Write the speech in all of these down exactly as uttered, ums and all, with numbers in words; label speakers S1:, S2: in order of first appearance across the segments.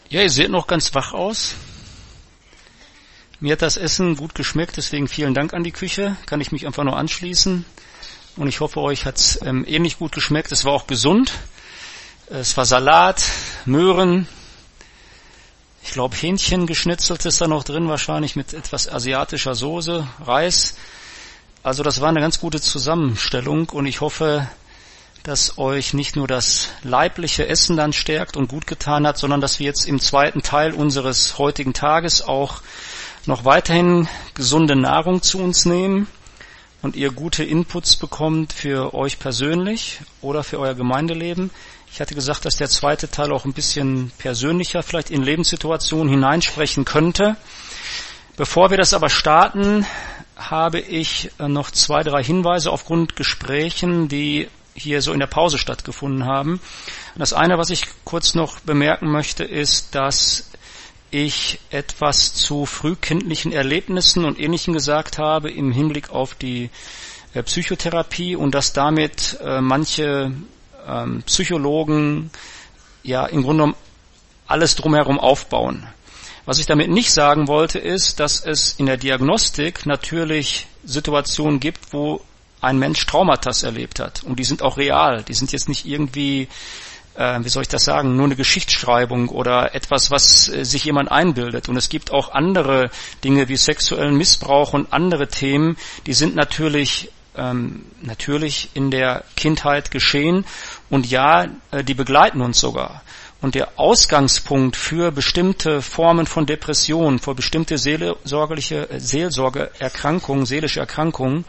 S1: Ja, ihr seht noch ganz wach aus. Mir hat das Essen gut geschmeckt, deswegen vielen Dank an die Küche. Kann ich mich einfach nur anschließen. Und ich hoffe, euch hat es ähm, ähnlich gut geschmeckt. Es war auch gesund. Es war Salat, Möhren. Ich glaube, Hähnchen geschnitzelt ist da noch drin, wahrscheinlich mit etwas asiatischer Soße, Reis. Also das war eine ganz gute Zusammenstellung und ich hoffe, dass euch nicht nur das leibliche Essen dann stärkt und gut getan hat, sondern dass wir jetzt im zweiten Teil unseres heutigen Tages auch noch weiterhin gesunde Nahrung zu uns nehmen und ihr gute Inputs bekommt für euch persönlich oder für euer Gemeindeleben. Ich hatte gesagt, dass der zweite Teil auch ein bisschen persönlicher vielleicht in Lebenssituationen hineinsprechen könnte. Bevor wir das aber starten, habe ich noch zwei, drei Hinweise aufgrund Gesprächen, die hier so in der Pause stattgefunden haben. Das eine, was ich kurz noch bemerken möchte, ist, dass ich etwas zu frühkindlichen Erlebnissen und Ähnlichem gesagt habe im Hinblick auf die äh, Psychotherapie und dass damit äh, manche ähm, Psychologen ja im Grunde genommen alles drumherum aufbauen. Was ich damit nicht sagen wollte, ist, dass es in der Diagnostik natürlich Situationen gibt, wo ein Mensch Traumata erlebt hat. Und die sind auch real. Die sind jetzt nicht irgendwie, äh, wie soll ich das sagen, nur eine Geschichtsschreibung oder etwas, was äh, sich jemand einbildet. Und es gibt auch andere Dinge wie sexuellen Missbrauch und andere Themen, die sind natürlich ähm, natürlich in der Kindheit geschehen. Und ja, äh, die begleiten uns sogar. Und der Ausgangspunkt für bestimmte Formen von Depressionen, für bestimmte seelsorgerliche, äh, Seelsorgeerkrankungen, seelische Erkrankungen,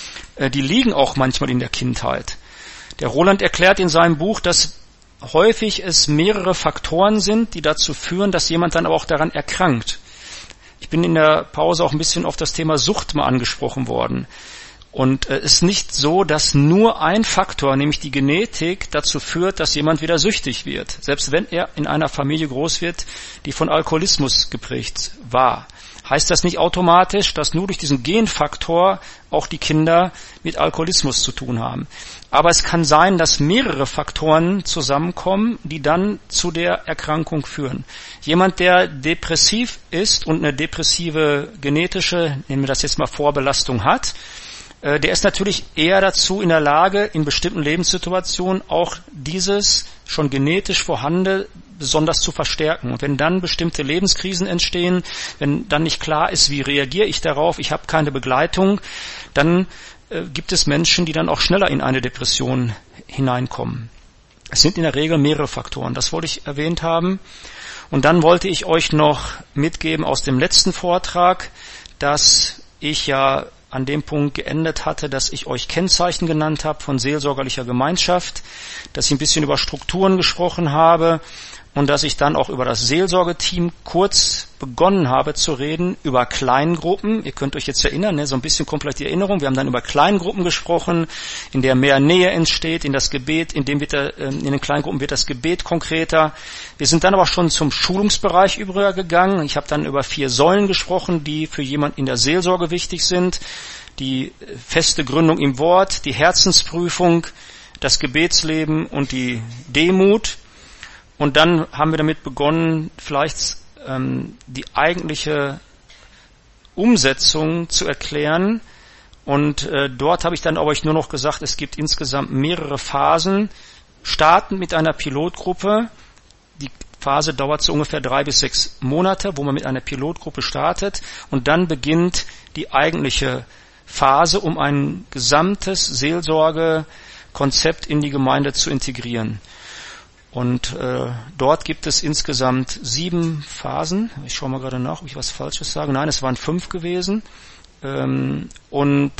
S1: die liegen auch manchmal in der Kindheit. Der Roland erklärt in seinem Buch, dass häufig es mehrere Faktoren sind, die dazu führen, dass jemand dann aber auch daran erkrankt. Ich bin in der Pause auch ein bisschen auf das Thema Sucht mal angesprochen worden. Und es ist nicht so, dass nur ein Faktor, nämlich die Genetik, dazu führt, dass jemand wieder süchtig wird. Selbst wenn er in einer Familie groß wird, die von Alkoholismus geprägt war. Heißt das nicht automatisch, dass nur durch diesen Genfaktor auch die Kinder mit Alkoholismus zu tun haben. Aber es kann sein, dass mehrere Faktoren zusammenkommen, die dann zu der Erkrankung führen. Jemand, der depressiv ist und eine depressive genetische, nehmen wir das jetzt mal Vorbelastung hat, der ist natürlich eher dazu in der Lage, in bestimmten Lebenssituationen auch dieses schon genetisch vorhandene besonders zu verstärken. Und wenn dann bestimmte Lebenskrisen entstehen, wenn dann nicht klar ist, wie reagiere ich darauf, ich habe keine Begleitung, dann äh, gibt es Menschen, die dann auch schneller in eine Depression hineinkommen. Es sind in der Regel mehrere Faktoren, das wollte ich erwähnt haben. Und dann wollte ich euch noch mitgeben aus dem letzten Vortrag, dass ich ja an dem Punkt geendet hatte, dass ich euch Kennzeichen genannt habe von seelsorgerlicher Gemeinschaft, dass ich ein bisschen über Strukturen gesprochen habe und dass ich dann auch über das Seelsorgeteam kurz begonnen habe zu reden, über Kleingruppen. Ihr könnt euch jetzt erinnern, ne, so ein bisschen komplett die Erinnerung. Wir haben dann über Kleingruppen gesprochen, in der mehr Nähe entsteht, in das Gebet, in dem wird der, in den Kleingruppen wird das Gebet konkreter. Wir sind dann aber schon zum Schulungsbereich übergegangen. Ich habe dann über vier Säulen gesprochen, die für jemanden in der Seelsorge wichtig sind. Die feste Gründung im Wort, die Herzensprüfung, das Gebetsleben und die Demut. Und dann haben wir damit begonnen, vielleicht ähm, die eigentliche Umsetzung zu erklären. Und äh, dort habe ich dann euch nur noch gesagt, es gibt insgesamt mehrere Phasen. Starten mit einer Pilotgruppe. Die Phase dauert so ungefähr drei bis sechs Monate, wo man mit einer Pilotgruppe startet. Und dann beginnt die eigentliche Phase, um ein gesamtes Seelsorgekonzept in die Gemeinde zu integrieren. Und äh, dort gibt es insgesamt sieben Phasen. Ich schaue mal gerade nach, ob ich was Falsches sage. Nein, es waren fünf gewesen. Ähm, und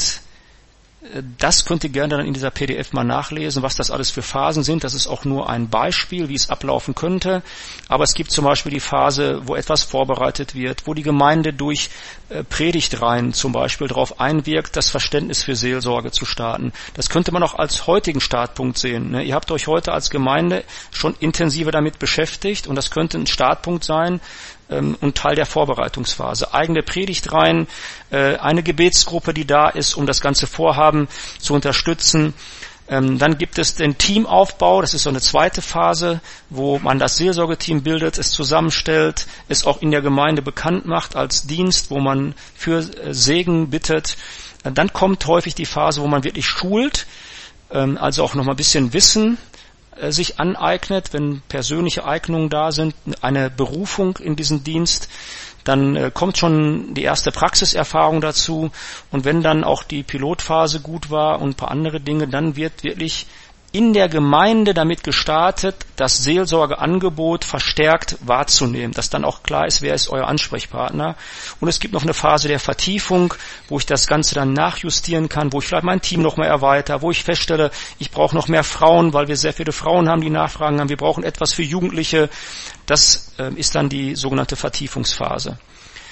S1: das könnt ihr gerne dann in dieser P D F mal nachlesen, was das alles für Phasen sind. Das ist auch nur ein Beispiel, wie es ablaufen könnte. Aber es gibt zum Beispiel die Phase, wo etwas vorbereitet wird, wo die Gemeinde durch äh, Predigtreihen zum Beispiel darauf einwirkt, das Verständnis für Seelsorge zu starten. Das könnte man auch als heutigen Startpunkt sehen. Ne? Ihr habt euch heute als Gemeinde schon intensiver damit beschäftigt und das könnte ein Startpunkt sein, und Teil der Vorbereitungsphase. Eigene Predigtreihen, eine Gebetsgruppe, die da ist, um das ganze Vorhaben zu unterstützen, Ähm, dann gibt es den Teamaufbau, das ist so eine zweite Phase, wo man das Seelsorgeteam bildet, es zusammenstellt, es auch in der Gemeinde bekannt macht als Dienst, wo man für äh, Segen bittet. Äh, dann kommt häufig die Phase, wo man wirklich schult, ähm, also auch nochmal ein bisschen Wissen äh, sich aneignet, wenn persönliche Eignungen da sind, eine Berufung in diesen Dienst. Dann äh, kommt schon die erste Praxiserfahrung dazu, und wenn dann auch die Pilotphase gut war und ein paar andere Dinge, dann wird wirklich in der Gemeinde damit gestartet, das Seelsorgeangebot verstärkt wahrzunehmen, dass dann auch klar ist, wer ist euer Ansprechpartner. Und es gibt noch eine Phase der Vertiefung, wo ich das Ganze dann nachjustieren kann, wo ich vielleicht mein Team noch mal erweitere, wo ich feststelle, ich brauche noch mehr Frauen, weil wir sehr viele Frauen haben, die Nachfragen haben, wir brauchen etwas für Jugendliche. Das äh, ist dann die sogenannte Vertiefungsphase.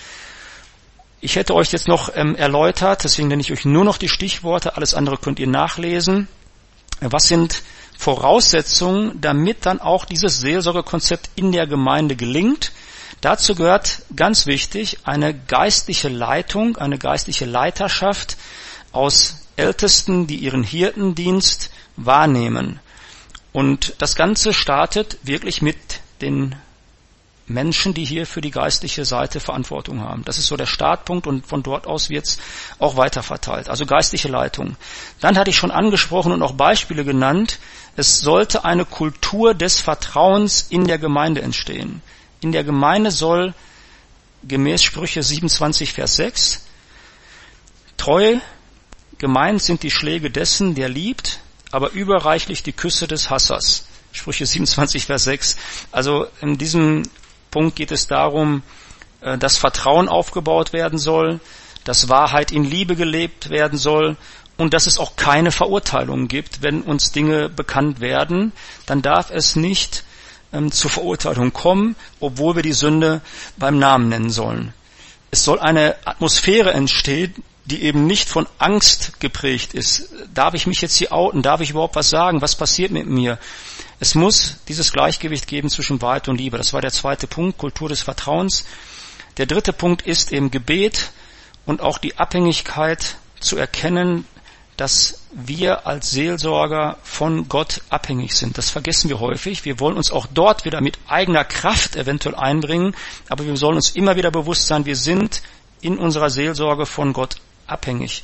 S1: Ich hätte euch jetzt noch ähm, erläutert, deswegen nenne ich euch nur noch die Stichworte, alles andere könnt ihr nachlesen. Was sind Voraussetzungen, damit dann auch dieses Seelsorgekonzept in der Gemeinde gelingt? Dazu gehört ganz wichtig eine geistliche Leitung, eine geistliche Leiterschaft aus Ältesten, die ihren Hirtendienst wahrnehmen. Und das Ganze startet wirklich mit den Menschen, die hier für die geistliche Seite Verantwortung haben. Das ist so der Startpunkt, und von dort aus wird es auch weiter verteilt. Also geistliche Leitung. Dann hatte ich schon angesprochen und auch Beispiele genannt, es sollte eine Kultur des Vertrauens in der Gemeinde entstehen. In der Gemeinde soll gemäß Sprüche siebenundzwanzig, Vers sechs, treu gemeint sind die Schläge dessen, der liebt, aber überreichlich die Küsse des Hassers. Sprüche siebenundzwanzig, Vers sechs. Also in diesem Punkt geht es darum, dass Vertrauen aufgebaut werden soll, dass Wahrheit in Liebe gelebt werden soll und dass es auch keine Verurteilung gibt. Wenn uns Dinge bekannt werden, dann darf es nicht ähm, zur Verurteilung kommen, obwohl wir die Sünde beim Namen nennen sollen. Es soll eine Atmosphäre entstehen, die eben nicht von Angst geprägt ist. Darf ich mich jetzt hier outen? Darf ich überhaupt was sagen? Was passiert mit mir? Es muss dieses Gleichgewicht geben zwischen Wahrheit und Liebe. Das war der zweite Punkt, Kultur des Vertrauens. Der dritte Punkt ist eben Gebet und auch die Abhängigkeit zu erkennen, dass wir als Seelsorger von Gott abhängig sind. Das vergessen wir häufig. Wir wollen uns auch dort wieder mit eigener Kraft eventuell einbringen, aber wir sollen uns immer wieder bewusst sein, wir sind in unserer Seelsorge von Gott abhängig.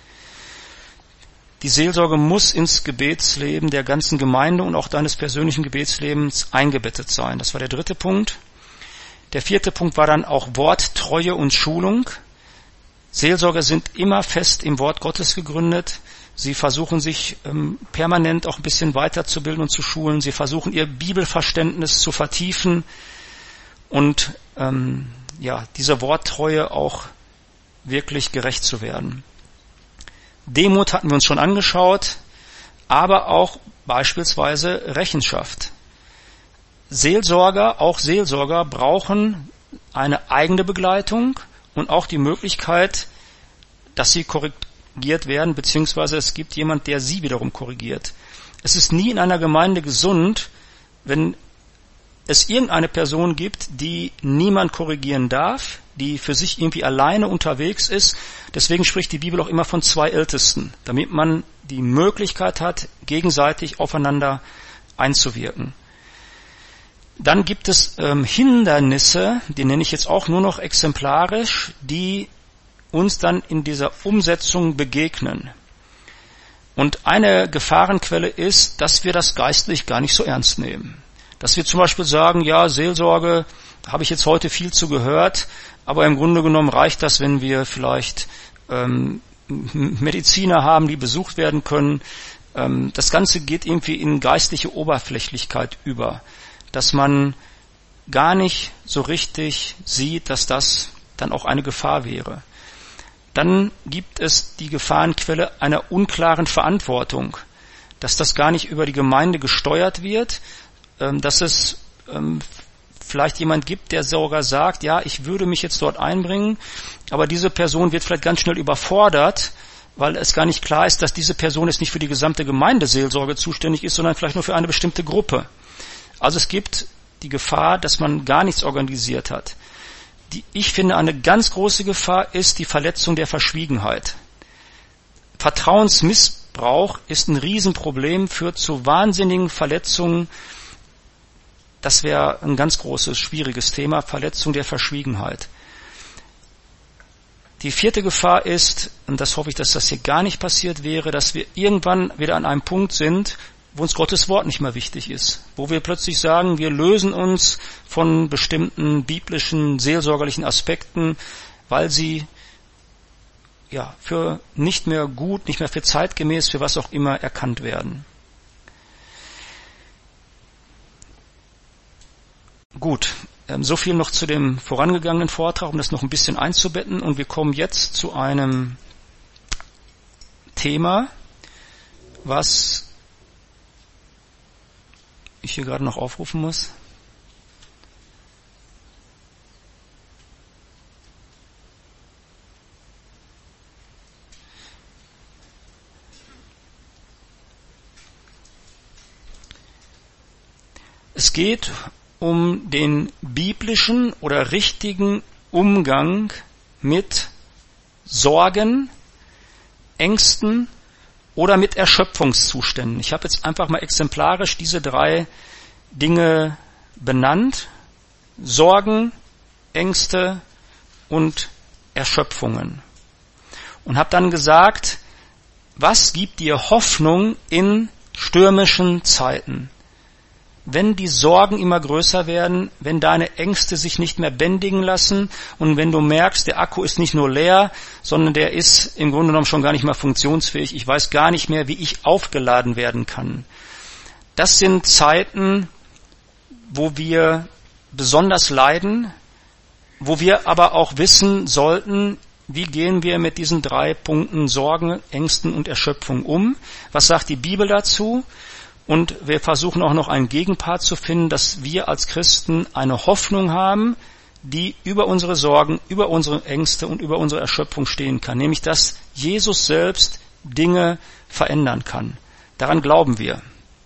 S1: Die Seelsorge muss ins Gebetsleben der ganzen Gemeinde und auch deines persönlichen Gebetslebens eingebettet sein. Das war der dritte Punkt. Der vierte Punkt war dann auch Worttreue und Schulung. Seelsorger sind immer fest im Wort Gottes gegründet. Sie versuchen sich ähm, permanent auch ein bisschen weiterzubilden und zu schulen. Sie versuchen ihr Bibelverständnis zu vertiefen und ähm, ja, dieser Worttreue auch wirklich gerecht zu werden. Demut hatten wir uns schon angeschaut, aber auch beispielsweise Rechenschaft. Seelsorger, auch Seelsorger brauchen eine eigene Begleitung und auch die Möglichkeit, dass sie korrigiert werden, beziehungsweise es gibt jemand, der sie wiederum korrigiert. Es ist nie in einer Gemeinde gesund, wenn es irgendeine Person gibt, die niemand korrigieren darf, die für sich irgendwie alleine unterwegs ist. Deswegen spricht die Bibel auch immer von zwei Ältesten, damit man die Möglichkeit hat, gegenseitig aufeinander einzuwirken. Dann gibt es ähm, Hindernisse, die nenne ich jetzt auch nur noch exemplarisch, die uns dann in dieser Umsetzung begegnen. Und eine Gefahrenquelle ist, dass wir das geistlich gar nicht so ernst nehmen. Dass wir zum Beispiel sagen, ja, Seelsorge, habe ich jetzt heute viel zu gehört, aber im Grunde genommen reicht das, wenn wir vielleicht ähm, Mediziner haben, die besucht werden können. Ähm, das Ganze geht irgendwie in geistliche Oberflächlichkeit über, dass man gar nicht so richtig sieht, dass das dann auch eine Gefahr wäre. Dann gibt es die Gefahrenquelle einer unklaren Verantwortung, dass das gar nicht über die Gemeinde gesteuert wird, dass es vielleicht jemand gibt, der sogar sagt, ja, ich würde mich jetzt dort einbringen, aber diese Person wird vielleicht ganz schnell überfordert, weil es gar nicht klar ist, dass diese Person jetzt nicht für die gesamte Gemeindeseelsorge zuständig ist, sondern vielleicht nur für eine bestimmte Gruppe. Also es gibt die Gefahr, dass man gar nichts organisiert hat. Die, ich finde, eine ganz große Gefahr ist die Verletzung der Verschwiegenheit. Vertrauensmissbrauch Missbrauch ist ein Riesenproblem, führt zu wahnsinnigen Verletzungen. Das wäre ein ganz großes, schwieriges Thema, Verletzung der Verschwiegenheit. Die vierte Gefahr ist, und das hoffe ich, dass das hier gar nicht passiert wäre, dass wir irgendwann wieder an einem Punkt sind, wo uns Gottes Wort nicht mehr wichtig ist, wo wir plötzlich sagen, wir lösen uns von bestimmten biblischen, seelsorgerlichen Aspekten, weil sie ja für nicht mehr gut, nicht mehr für zeitgemäß, für was auch immer erkannt werden. Gut, so viel noch zu dem vorangegangenen Vortrag, um das noch ein bisschen einzubetten. Und wir kommen jetzt zu einem Thema, was ich hier gerade noch aufrufen muss. Es geht um den biblischen oder richtigen Umgang mit Sorgen, Ängsten oder mit Erschöpfungszuständen. Ich habe jetzt einfach mal exemplarisch diese drei Dinge benannt: Sorgen, Ängste und Erschöpfungen. Und habe dann gesagt, was gibt dir Hoffnung in stürmischen Zeiten? Wenn die Sorgen immer größer werden, wenn deine Ängste sich nicht mehr bändigen lassen und wenn du merkst, der Akku ist nicht nur leer, sondern der ist im Grunde genommen schon gar nicht mehr funktionsfähig. Ich weiß gar nicht mehr, wie ich aufgeladen werden kann. Das sind Zeiten, wo wir besonders leiden, wo wir aber auch wissen sollten, wie gehen wir mit diesen drei Punkten Sorgen, Ängsten und Erschöpfung um? Was sagt die Bibel dazu? Und wir versuchen auch noch einen Gegenpart zu finden, dass wir als Christen eine Hoffnung haben, die über unsere Sorgen, über unsere Ängste und über unsere Erschöpfung stehen kann. Nämlich, dass Jesus selbst Dinge verändern kann. Daran glauben wir.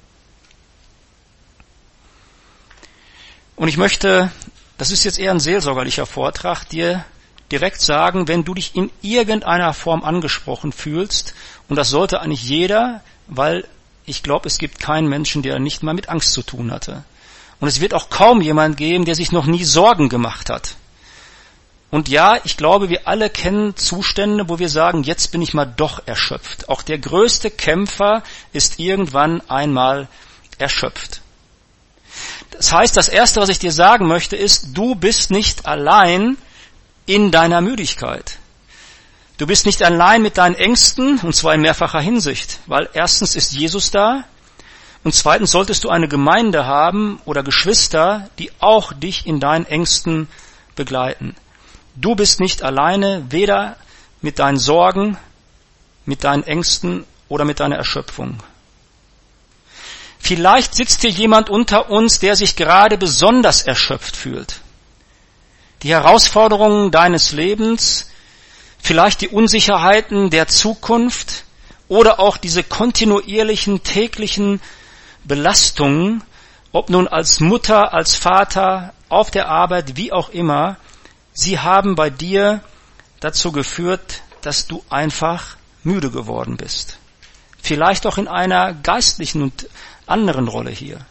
S1: Und ich möchte, das ist jetzt eher ein seelsorgerlicher Vortrag, dir direkt sagen, wenn du dich in irgendeiner Form angesprochen fühlst, und das sollte eigentlich jeder, weil ich glaube, es gibt keinen Menschen, der nicht mal mit Angst zu tun hatte. Und es wird auch kaum jemand geben, der sich noch nie Sorgen gemacht hat. Und ja, ich glaube, wir alle kennen Zustände, wo wir sagen, jetzt bin ich mal doch erschöpft. Auch der größte Kämpfer ist irgendwann einmal erschöpft. Das heißt, das Erste, was ich dir sagen möchte, ist, du bist nicht allein in deiner Müdigkeit. Du bist nicht allein mit deinen Ängsten, und zwar in mehrfacher Hinsicht, weil erstens ist Jesus da und zweitens solltest du eine Gemeinde haben oder Geschwister, die auch dich in deinen Ängsten begleiten. Du bist nicht alleine, weder mit deinen Sorgen, mit deinen Ängsten oder mit deiner Erschöpfung. Vielleicht sitzt hier jemand unter uns, der sich gerade besonders erschöpft fühlt. Die Herausforderungen deines Lebens, vielleicht die Unsicherheiten der Zukunft oder auch diese kontinuierlichen täglichen Belastungen, ob nun als Mutter, als Vater, auf der Arbeit, wie auch immer, sie haben bei dir dazu geführt, dass du einfach müde geworden bist. Vielleicht auch in einer geistlichen und anderen Rolle hier.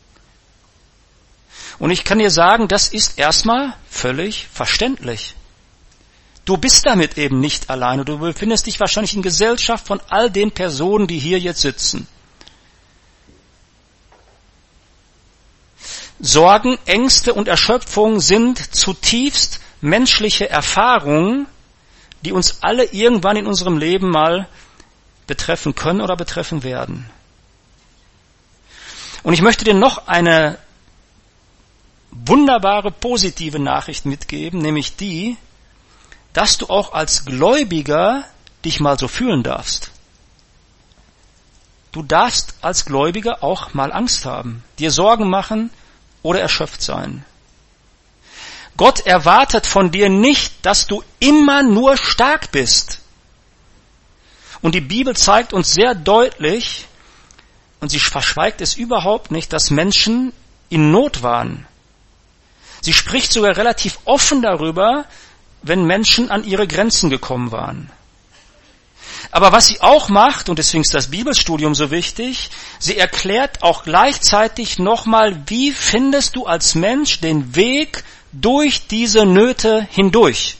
S1: Und ich kann dir sagen, das ist erstmal völlig verständlich. Du bist damit eben nicht alleine. Du befindest dich wahrscheinlich in Gesellschaft von all den Personen, die hier jetzt sitzen. Sorgen, Ängste und Erschöpfung sind zutiefst menschliche Erfahrungen, die uns alle irgendwann in unserem Leben mal betreffen können oder betreffen werden. Und ich möchte dir noch eine wunderbare positive Nachricht mitgeben, nämlich die, dass du auch als Gläubiger dich mal so fühlen darfst. Du darfst als Gläubiger auch mal Angst haben, dir Sorgen machen oder erschöpft sein. Gott erwartet von dir nicht, dass du immer nur stark bist. Und die Bibel zeigt uns sehr deutlich, und sie verschweigt es überhaupt nicht, dass Menschen in Not waren. Sie spricht sogar relativ offen darüber, wenn Menschen an ihre Grenzen gekommen waren. Aber was sie auch macht, und deswegen ist das Bibelstudium so wichtig, sie erklärt auch gleichzeitig nochmal, wie findest du als Mensch den Weg durch diese Nöte hindurch.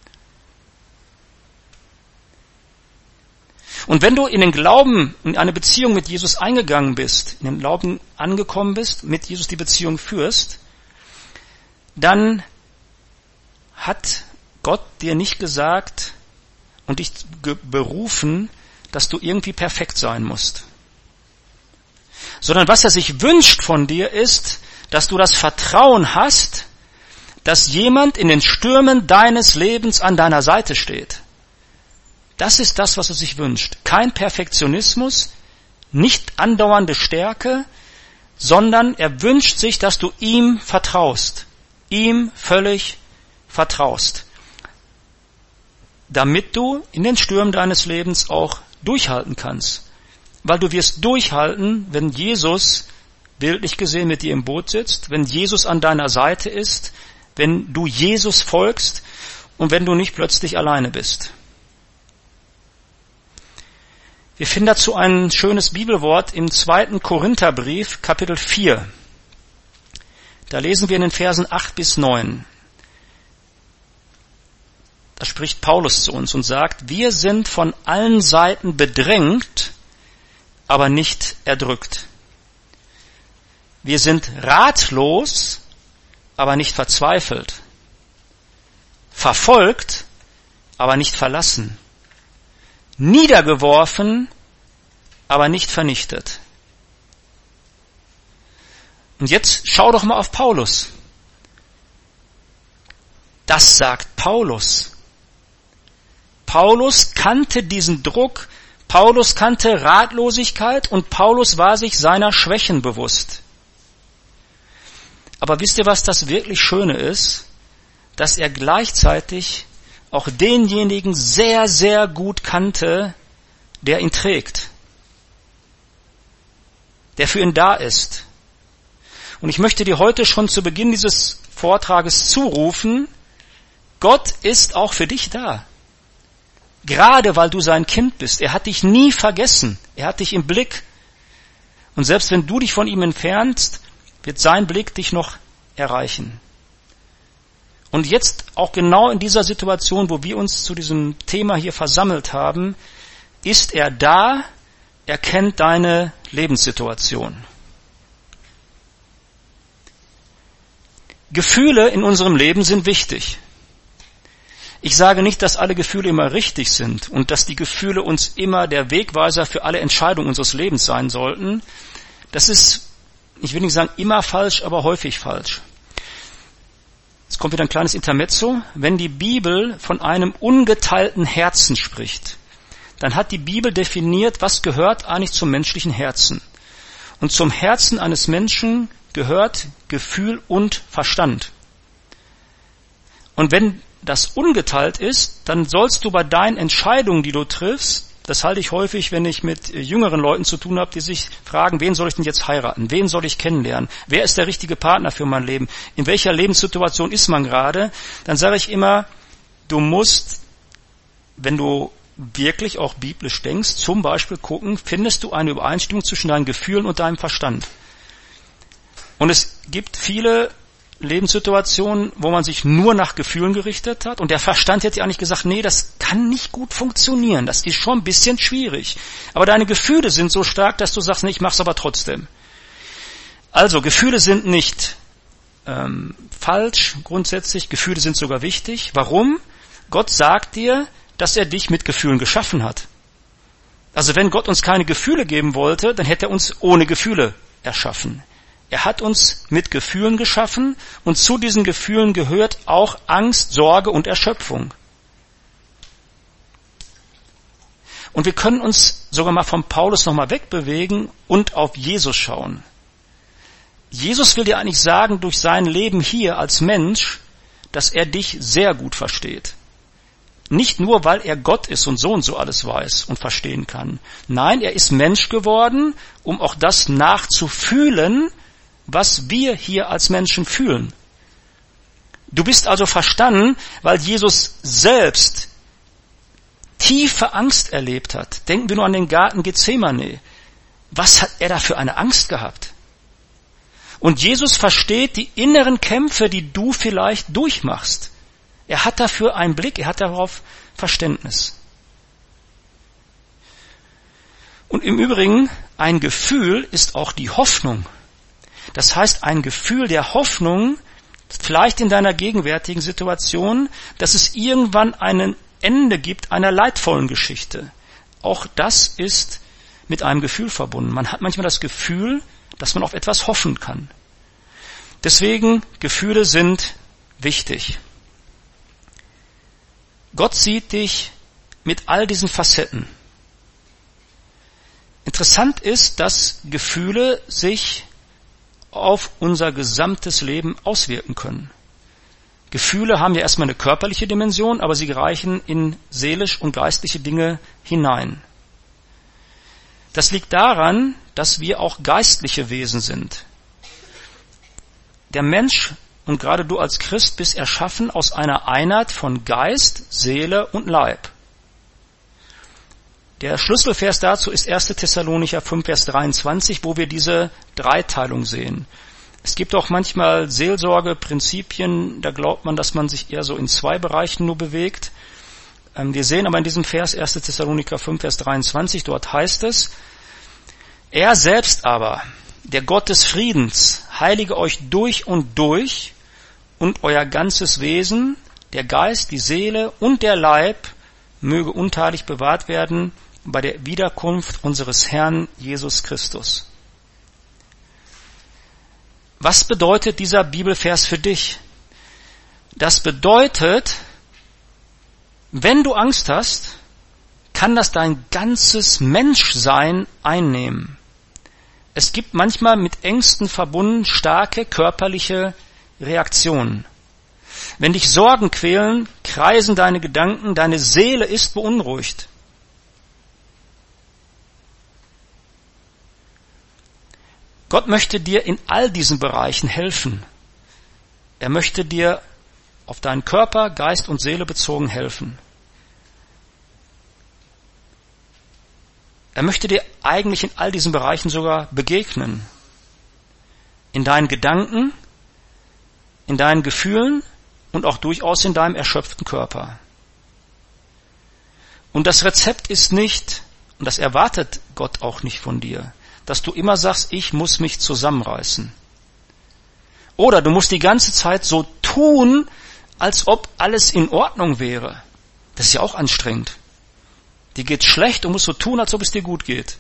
S1: Und wenn du in den Glauben, in eine Beziehung mit Jesus eingegangen bist, in den Glauben angekommen bist, mit Jesus die Beziehung führst, dann hat Gott dir nicht gesagt und dich berufen, dass du irgendwie perfekt sein musst. Sondern was er sich wünscht von dir ist, dass du das Vertrauen hast, dass jemand in den Stürmen deines Lebens an deiner Seite steht. Das ist das, was er sich wünscht. Kein Perfektionismus, nicht andauernde Stärke, sondern er wünscht sich, dass du ihm vertraust. Ihm völlig vertraust. Damit du in den Stürmen deines Lebens auch durchhalten kannst. Weil du wirst durchhalten, wenn Jesus, bildlich gesehen, mit dir im Boot sitzt, wenn Jesus an deiner Seite ist, wenn du Jesus folgst und wenn du nicht plötzlich alleine bist. Wir finden dazu ein schönes Bibelwort im zweiten Korintherbrief, Kapitel vier. Da lesen wir in den Versen acht bis neun. Da spricht Paulus zu uns und sagt, wir sind von allen Seiten bedrängt, aber nicht erdrückt. Wir sind ratlos, aber nicht verzweifelt. Verfolgt, aber nicht verlassen. Niedergeworfen, aber nicht vernichtet. Und jetzt schau doch mal auf Paulus. Das sagt Paulus. Paulus kannte diesen Druck, Paulus kannte Ratlosigkeit und Paulus war sich seiner Schwächen bewusst. Aber wisst ihr, was das wirklich Schöne ist? Dass er gleichzeitig auch denjenigen sehr, sehr gut kannte, der ihn trägt, der für ihn da ist. Und ich möchte dir heute schon zu Beginn dieses Vortrages zurufen, Gott ist auch für dich da. Gerade weil du sein Kind bist. Er hat dich nie vergessen. Er hat dich im Blick. Und selbst wenn du dich von ihm entfernst, wird sein Blick dich noch erreichen. Und jetzt auch genau in dieser Situation, wo wir uns zu diesem Thema hier versammelt haben, ist er da, er kennt deine Lebenssituation. Gefühle in unserem Leben sind wichtig. Ich sage nicht, dass alle Gefühle immer richtig sind und dass die Gefühle uns immer der Wegweiser für alle Entscheidungen unseres Lebens sein sollten. Das ist, ich will nicht sagen immer falsch, aber häufig falsch. Jetzt kommt wieder ein kleines Intermezzo. Wenn die Bibel von einem ungeteilten Herzen spricht, dann hat die Bibel definiert, was gehört eigentlich zum menschlichen Herzen. Und zum Herzen eines Menschen gehört Gefühl und Verstand. Und wenn das ungeteilt ist, dann sollst du bei deinen Entscheidungen, die du triffst, das halte ich häufig, wenn ich mit jüngeren Leuten zu tun habe, die sich fragen, wen soll ich denn jetzt heiraten? Wen soll ich kennenlernen? Wer ist der richtige Partner für mein Leben? In welcher Lebenssituation ist man gerade? Dann sage ich immer, du musst, wenn du wirklich auch biblisch denkst, zum Beispiel gucken, findest du eine Übereinstimmung zwischen deinen Gefühlen und deinem Verstand? Und es gibt viele Lebenssituationen, wo man sich nur nach Gefühlen gerichtet hat und der Verstand hätte eigentlich gesagt, nee, das kann nicht gut funktionieren, das ist schon ein bisschen schwierig. Aber deine Gefühle sind so stark, dass du sagst, nee, ich mach's aber trotzdem. Also, Gefühle sind nicht ähm, falsch grundsätzlich, Gefühle sind sogar wichtig. Warum? Gott sagt dir, dass er dich mit Gefühlen geschaffen hat. Also wenn Gott uns keine Gefühle geben wollte, dann hätte er uns ohne Gefühle erschaffen. Er hat uns mit Gefühlen geschaffen und zu diesen Gefühlen gehört auch Angst, Sorge und Erschöpfung. Und wir können uns sogar mal von Paulus nochmal wegbewegen und auf Jesus schauen. Jesus will dir eigentlich sagen, durch sein Leben hier als Mensch, dass er dich sehr gut versteht. Nicht nur, weil er Gott ist und so und so alles weiß und verstehen kann. Nein, er ist Mensch geworden, um auch das nachzufühlen, was wir hier als Menschen fühlen. Du bist also verstanden, weil Jesus selbst tiefe Angst erlebt hat. Denken wir nur an den Garten Gethsemane. Was hat er da für eine Angst gehabt? Und Jesus versteht die inneren Kämpfe, die du vielleicht durchmachst. Er hat dafür einen Blick, er hat darauf Verständnis. Und im Übrigen, ein Gefühl ist auch die Hoffnung. Das heißt, ein Gefühl der Hoffnung, vielleicht in deiner gegenwärtigen Situation, dass es irgendwann ein Ende gibt einer leidvollen Geschichte. Auch das ist mit einem Gefühl verbunden. Man hat manchmal das Gefühl, dass man auf etwas hoffen kann. Deswegen, Gefühle sind wichtig. Gott sieht dich mit all diesen Facetten. Interessant ist, dass Gefühle sich auf unser gesamtes Leben auswirken können. Gefühle haben ja erstmal eine körperliche Dimension, aber sie reichen in seelisch und geistliche Dinge hinein. Das liegt daran, dass wir auch geistliche Wesen sind. Der Mensch, und gerade du als Christ, bist erschaffen aus einer Einheit von Geist, Seele und Leib. Der Schlüsselvers dazu ist erster Thessalonicher fünf, Vers dreiundzwanzig, wo wir diese Dreiteilung sehen. Es gibt auch manchmal Seelsorgeprinzipien, da glaubt man, dass man sich eher so in zwei Bereichen nur bewegt. Wir sehen aber in diesem Vers erster Thessalonicher fünf, Vers dreiundzwanzig, dort heißt es, er selbst aber, der Gott des Friedens, heilige euch durch und durch und euer ganzes Wesen, der Geist, die Seele und der Leib, möge untadelig bewahrt werden bei der Wiederkunft unseres Herrn Jesus Christus. Was bedeutet dieser Bibelvers für dich? Das bedeutet, wenn du Angst hast, kann das dein ganzes Menschsein einnehmen. Es gibt manchmal mit Ängsten verbunden starke körperliche Reaktionen. Wenn dich Sorgen quälen, kreisen deine Gedanken, deine Seele ist beunruhigt. Gott möchte dir in all diesen Bereichen helfen. Er möchte dir auf deinen Körper, Geist und Seele bezogen helfen. Er möchte dir eigentlich in all diesen Bereichen sogar begegnen. In deinen Gedanken, in deinen Gefühlen und auch durchaus in deinem erschöpften Körper. Und das Rezept ist nicht, und das erwartet Gott auch nicht von dir, dass du immer sagst, ich muss mich zusammenreißen. Oder du musst die ganze Zeit so tun, als ob alles in Ordnung wäre. Das ist ja auch anstrengend. Dir geht's schlecht und musst so tun, als ob es dir gut geht.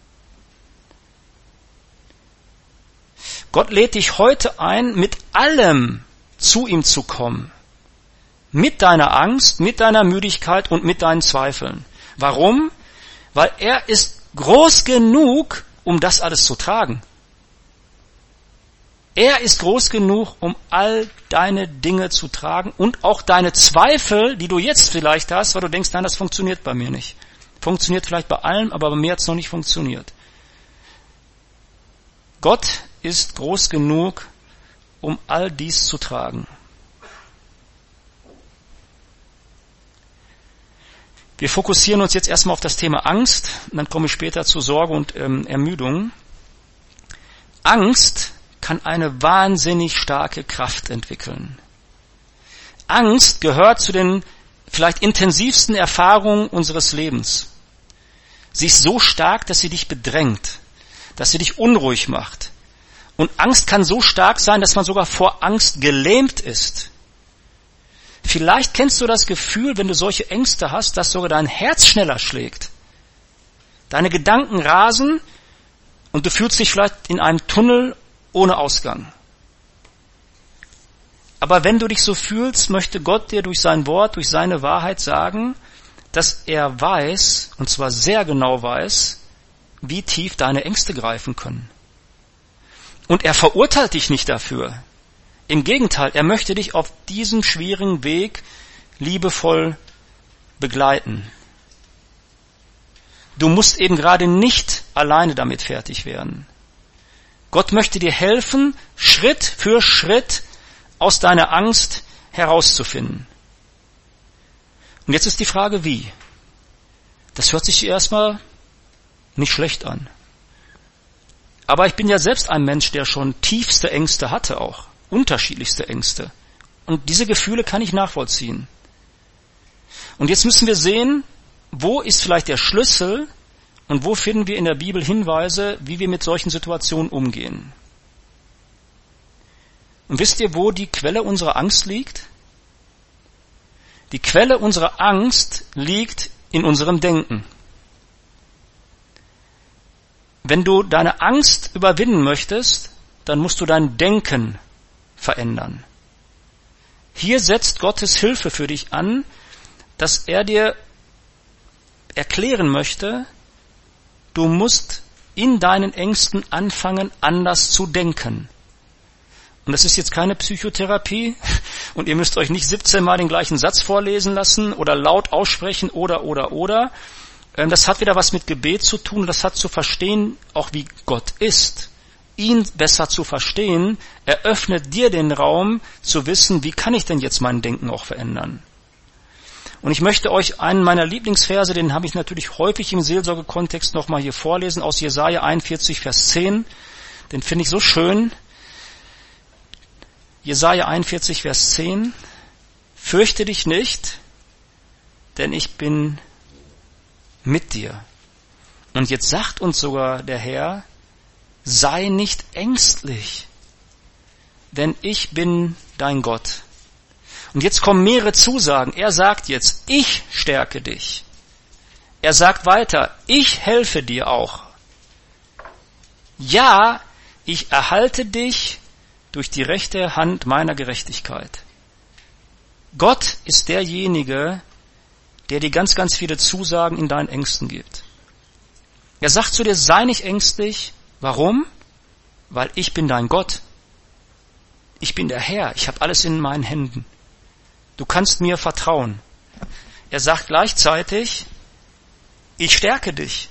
S1: Gott lädt dich heute ein, mit allem zu ihm zu kommen. Mit deiner Angst, mit deiner Müdigkeit und mit deinen Zweifeln. Warum? Weil er ist groß genug, um das alles zu tragen. Er ist groß genug, um all deine Dinge zu tragen und auch deine Zweifel, die du jetzt vielleicht hast, weil du denkst, nein, das funktioniert bei mir nicht. Funktioniert vielleicht bei allem, aber bei mir hat es noch nicht funktioniert. Gott ist groß genug, um all dies zu tragen. Wir fokussieren uns jetzt erstmal auf das Thema Angst, und dann komme ich später zu Sorge und ähm, Ermüdung. Angst kann eine wahnsinnig starke Kraft entwickeln. Angst gehört zu den vielleicht intensivsten Erfahrungen unseres Lebens. Sie ist so stark, dass sie dich bedrängt, dass sie dich unruhig macht. Und Angst kann so stark sein, dass man sogar vor Angst gelähmt ist. Vielleicht kennst du das Gefühl, wenn du solche Ängste hast, dass sogar dein Herz schneller schlägt. Deine Gedanken rasen und du fühlst dich vielleicht in einem Tunnel ohne Ausgang. Aber wenn du dich so fühlst, möchte Gott dir durch sein Wort, durch seine Wahrheit sagen, dass er weiß, und zwar sehr genau weiß, wie tief deine Ängste greifen können. Und er verurteilt dich nicht dafür. Im Gegenteil, er möchte dich auf diesem schwierigen Weg liebevoll begleiten. Du musst eben gerade nicht alleine damit fertig werden. Gott möchte dir helfen, Schritt für Schritt aus deiner Angst herauszufinden. Und jetzt ist die Frage, wie? Das hört sich erstmal nicht schlecht an. Aber ich bin ja selbst ein Mensch, der schon tiefste Ängste hatte auch, unterschiedlichste Ängste. Und diese Gefühle kann ich nachvollziehen. Und jetzt müssen wir sehen, wo ist vielleicht der Schlüssel und wo finden wir in der Bibel Hinweise, wie wir mit solchen Situationen umgehen. Und wisst ihr, wo die Quelle unserer Angst liegt? Die Quelle unserer Angst liegt in unserem Denken. Wenn du deine Angst überwinden möchtest, dann musst du dein Denken verändern. Hier setzt Gottes Hilfe für dich an, dass er dir erklären möchte, du musst in deinen Ängsten anfangen, anders zu denken. Und das ist jetzt keine Psychotherapie und ihr müsst euch nicht siebzehn Mal den gleichen Satz vorlesen lassen oder laut aussprechen oder, oder, oder. Das hat wieder was mit Gebet zu tun, das hat zu verstehen, auch wie Gott ist. Ihn besser zu verstehen, eröffnet dir den Raum zu wissen, wie kann ich denn jetzt mein Denken auch verändern. Und ich möchte euch einen meiner Lieblingsverse, den habe ich natürlich häufig im Seelsorgekontext nochmal hier vorlesen, aus Jesaja einundvierzig, Vers zehn. Den finde ich so schön. Jesaja einundvierzig, Vers zehn. Fürchte dich nicht, denn ich bin mit dir. Und jetzt sagt uns sogar der Herr, sei nicht ängstlich, denn ich bin dein Gott. Und jetzt kommen mehrere Zusagen. Er sagt jetzt, ich stärke dich. Er sagt weiter, ich helfe dir auch. Ja, ich erhalte dich durch die rechte Hand meiner Gerechtigkeit. Gott ist derjenige, der dir ganz, ganz viele Zusagen in deinen Ängsten gibt. Er sagt zu dir, sei nicht ängstlich. Warum? Weil ich bin dein Gott. Ich bin der Herr. Ich habe alles in meinen Händen. Du kannst mir vertrauen. Er sagt gleichzeitig, ich stärke dich.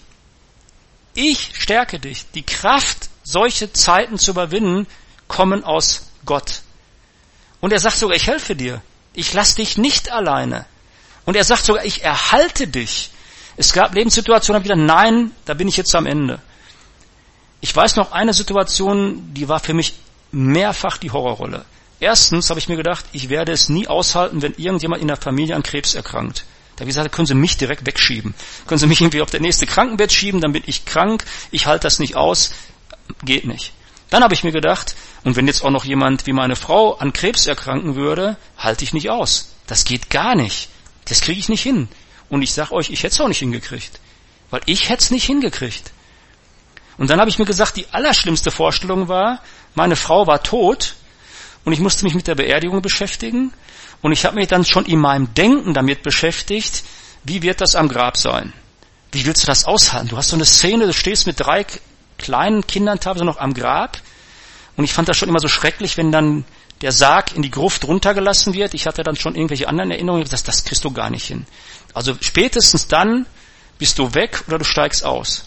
S1: Ich stärke dich. Die Kraft, solche Zeiten zu überwinden, kommen aus Gott. Und er sagt sogar, ich helfe dir. Ich lasse dich nicht alleine. Und er sagt sogar, ich erhalte dich. Es gab Lebenssituationen, da habe ich gedacht, nein, da bin ich jetzt am Ende. Ich weiß noch eine Situation, die war für mich mehrfach die Horrorrolle. Erstens habe ich mir gedacht, ich werde es nie aushalten, wenn irgendjemand in der Familie an Krebs erkrankt. Da habe ich gesagt, können Sie mich direkt wegschieben. Können Sie mich irgendwie auf das nächste Krankenbett schieben, dann bin ich krank, ich halte das nicht aus, geht nicht. Dann habe ich mir gedacht, und wenn jetzt auch noch jemand wie meine Frau an Krebs erkranken würde, halte ich nicht aus. Das geht gar nicht. Das kriege ich nicht hin. Und ich sage euch, ich hätte es auch nicht hingekriegt. Weil ich hätte es nicht hingekriegt. Und dann habe ich mir gesagt, die allerschlimmste Vorstellung war, meine Frau war tot und ich musste mich mit der Beerdigung beschäftigen. Und ich habe mich dann schon in meinem Denken damit beschäftigt, wie wird das am Grab sein? Wie willst du das aushalten? Du hast so eine Szene, du stehst mit drei kleinen Kindern teilweise noch am Grab. Und ich fand das schon immer so schrecklich, wenn dann der Sarg in die Gruft runtergelassen wird. Ich hatte dann schon irgendwelche anderen Erinnerungen, das, das kriegst du gar nicht hin. Also spätestens dann bist du weg oder du steigst aus.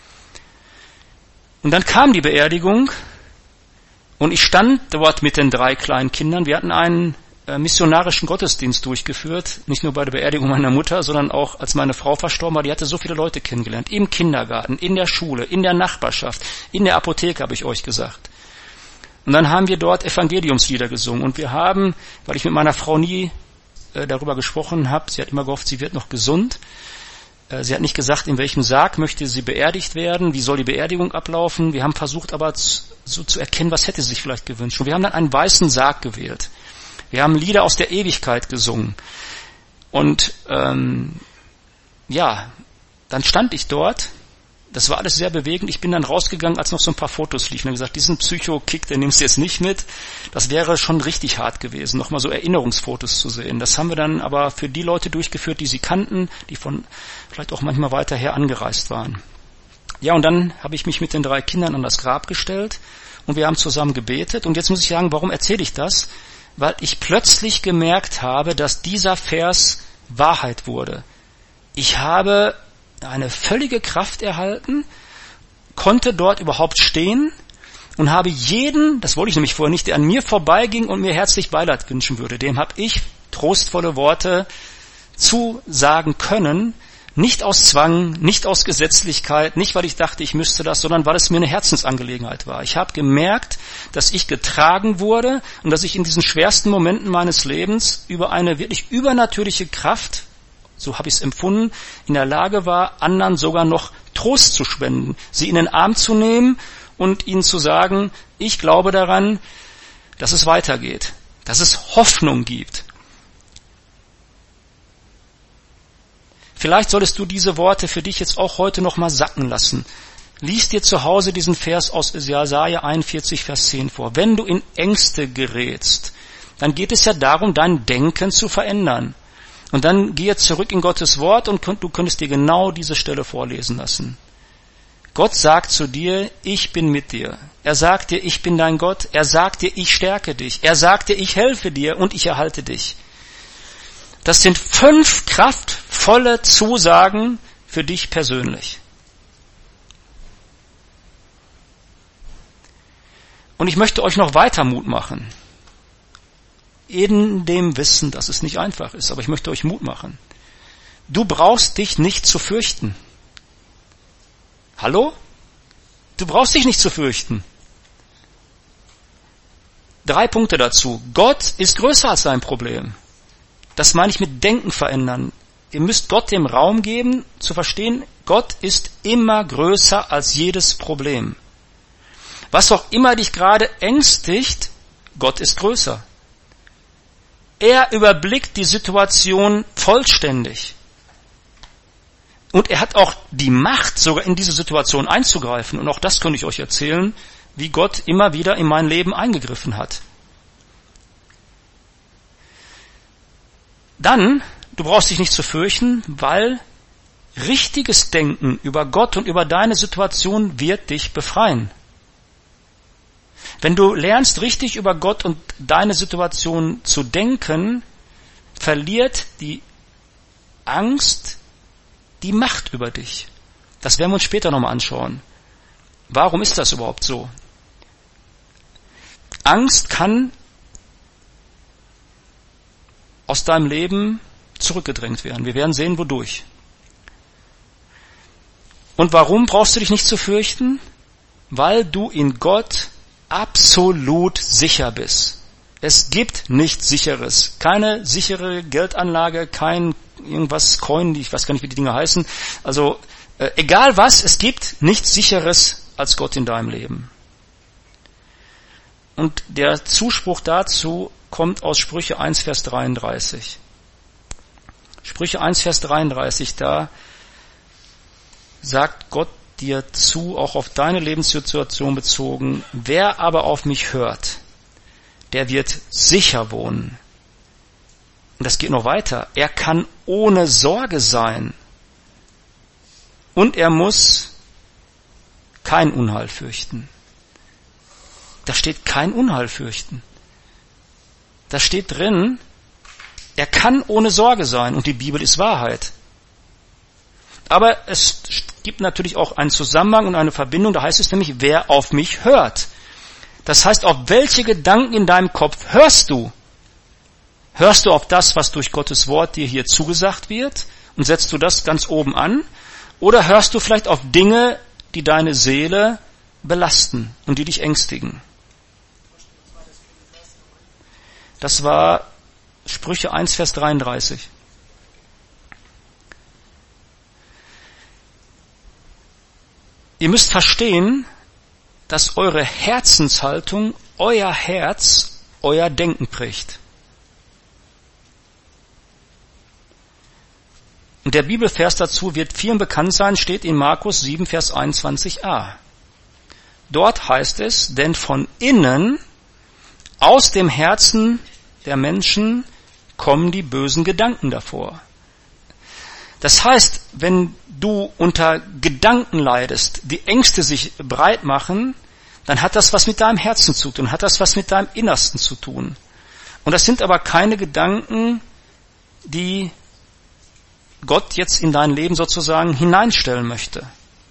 S1: Und dann kam die Beerdigung und ich stand dort mit den drei kleinen Kindern. Wir hatten einen äh, missionarischen Gottesdienst durchgeführt, nicht nur bei der Beerdigung meiner Mutter, sondern auch als meine Frau verstorben war. Die hatte so viele Leute kennengelernt, im Kindergarten, in der Schule, in der Nachbarschaft, in der Apotheke, habe ich euch gesagt. Und dann haben wir dort Evangeliumslieder gesungen und wir haben, weil ich mit meiner Frau nie äh, darüber gesprochen habe, sie hat immer gehofft, sie wird noch gesund. Äh, sie hat nicht gesagt, in welchem Sarg möchte sie beerdigt werden, wie soll die Beerdigung ablaufen. Wir haben versucht aber zu, so zu erkennen, was hätte sie sich vielleicht gewünscht. Und wir haben dann einen weißen Sarg gewählt. Wir haben Lieder aus der Ewigkeit gesungen. Und ähm, ja, dann stand ich dort. Das war alles sehr bewegend. Ich bin dann rausgegangen, als noch so ein paar Fotos liefen. Ich habe gesagt, diesen Psycho-Kick, den nimmst du jetzt nicht mit. Das wäre schon richtig hart gewesen, nochmal so Erinnerungsfotos zu sehen. Das haben wir dann aber für die Leute durchgeführt, die sie kannten, die von vielleicht auch manchmal weiter her angereist waren. Ja, und dann habe ich mich mit den drei Kindern an das Grab gestellt und wir haben zusammen gebetet. Und jetzt muss ich sagen, warum erzähle ich das? Weil ich plötzlich gemerkt habe, dass dieser Vers Wahrheit wurde. Ich habe eine völlige Kraft erhalten, konnte dort überhaupt stehen und habe jeden, das wollte ich nämlich vorher nicht, der an mir vorbeiging und mir herzlich Beileid wünschen würde, dem habe ich trostvolle Worte zusagen können, Nicht aus Zwang, nicht aus Gesetzlichkeit, nicht weil ich dachte, ich müsste das, sondern weil es mir eine Herzensangelegenheit war. Ich habe gemerkt, dass ich getragen wurde und dass ich in diesen schwersten Momenten meines Lebens über eine wirklich übernatürliche Kraft, so habe ich es empfunden, in der Lage war, anderen sogar noch Trost zu spenden, sie in den Arm zu nehmen und ihnen zu sagen, ich glaube daran, dass es weitergeht, dass es Hoffnung gibt. Vielleicht solltest du diese Worte für dich jetzt auch heute noch mal sacken lassen. Lies dir zu Hause diesen Vers aus Jesaja einundvierzig, Vers zehn vor. Wenn du in Ängste gerätst, dann geht es ja darum, dein Denken zu verändern. Und dann gehe zurück in Gottes Wort und du könntest dir genau diese Stelle vorlesen lassen. Gott sagt zu dir, ich bin mit dir. Er sagt dir, ich bin dein Gott. Er sagt dir, ich stärke dich. Er sagt dir, ich helfe dir und ich erhalte dich. Das sind fünf kraftvolle Zusagen für dich persönlich. Und ich möchte euch noch weiter Mut machen. In dem Wissen, dass es nicht einfach ist, aber ich möchte euch Mut machen. Du brauchst dich nicht zu fürchten. Hallo? Du brauchst dich nicht zu fürchten. Drei Punkte dazu. Gott ist größer als dein Problem. Das meine ich mit Denken verändern. Ihr müsst Gott dem Raum geben, zu verstehen, Gott ist immer größer als jedes Problem. Was auch immer dich gerade ängstigt, Gott ist größer. Er überblickt die Situation vollständig. Und er hat auch die Macht, sogar in diese Situation einzugreifen. Und auch das könnte ich euch erzählen, wie Gott immer wieder in mein Leben eingegriffen hat. Dann, du brauchst dich nicht zu fürchten, weil richtiges Denken über Gott und über deine Situation wird dich befreien. Wenn du lernst, richtig über Gott und deine Situation zu denken, verliert die Angst die Macht über dich. Das werden wir uns später nochmal anschauen. Warum ist das überhaupt so? Angst kann aus deinem Leben zurückgedrängt werden. Wir werden sehen, wodurch. Und warum brauchst du dich nicht zu fürchten? Weil du in Gott absolut sicher bist. Es gibt nichts Sicheres. Keine sichere Geldanlage, kein irgendwas Coin, ich weiß gar nicht, wie die Dinge heißen. Also äh, egal was, es gibt nichts Sicheres als Gott in deinem Leben. Und der Zuspruch dazu kommt aus Sprüche eins, Vers dreiunddreißig. Sprüche eins, Vers dreiunddreißig, da sagt Gott dir zu, auch auf deine Lebenssituation bezogen, wer aber auf mich hört, der wird sicher wohnen. Und das geht noch weiter. Er kann ohne Sorge sein. Und er muss kein Unheil fürchten. Da steht kein Unheil fürchten. Da steht drin, er kann ohne Sorge sein. Und die Bibel ist Wahrheit. Aber es gibt natürlich auch einen Zusammenhang und eine Verbindung. Da heißt es nämlich, wer auf mich hört. Das heißt, auf welche Gedanken in deinem Kopf hörst du? Hörst du auf das, was durch Gottes Wort dir hier zugesagt wird und setzt du das ganz oben an? Oder hörst du vielleicht auf Dinge, die deine Seele belasten und die dich ängstigen? Das war Sprüche eins, Vers dreiunddreißig. Ihr müsst verstehen, dass eure Herzenshaltung, euer Herz, euer Denken prägt. Und der Bibelvers dazu wird vielen bekannt sein, steht in Markus sieben, Vers einundzwanzig a. Dort heißt es, denn von innen, aus dem Herzen der Menschen, kommen die bösen Gedanken davor. Das heißt, wenn du unter Gedanken leidest, die Ängste sich breit machen, dann hat das was mit deinem Herzen zu tun, hat das was mit deinem Innersten zu tun. Und das sind aber keine Gedanken, die Gott jetzt in dein Leben sozusagen hineinstellen möchte.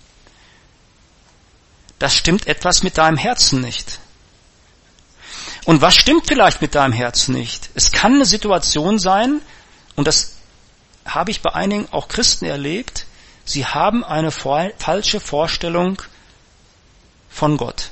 S1: Das stimmt etwas mit deinem Herzen nicht. Und was stimmt vielleicht mit deinem Herzen nicht? Es kann eine Situation sein, und das habe ich bei einigen auch Christen erlebt, sie haben eine falsche Vorstellung von Gott.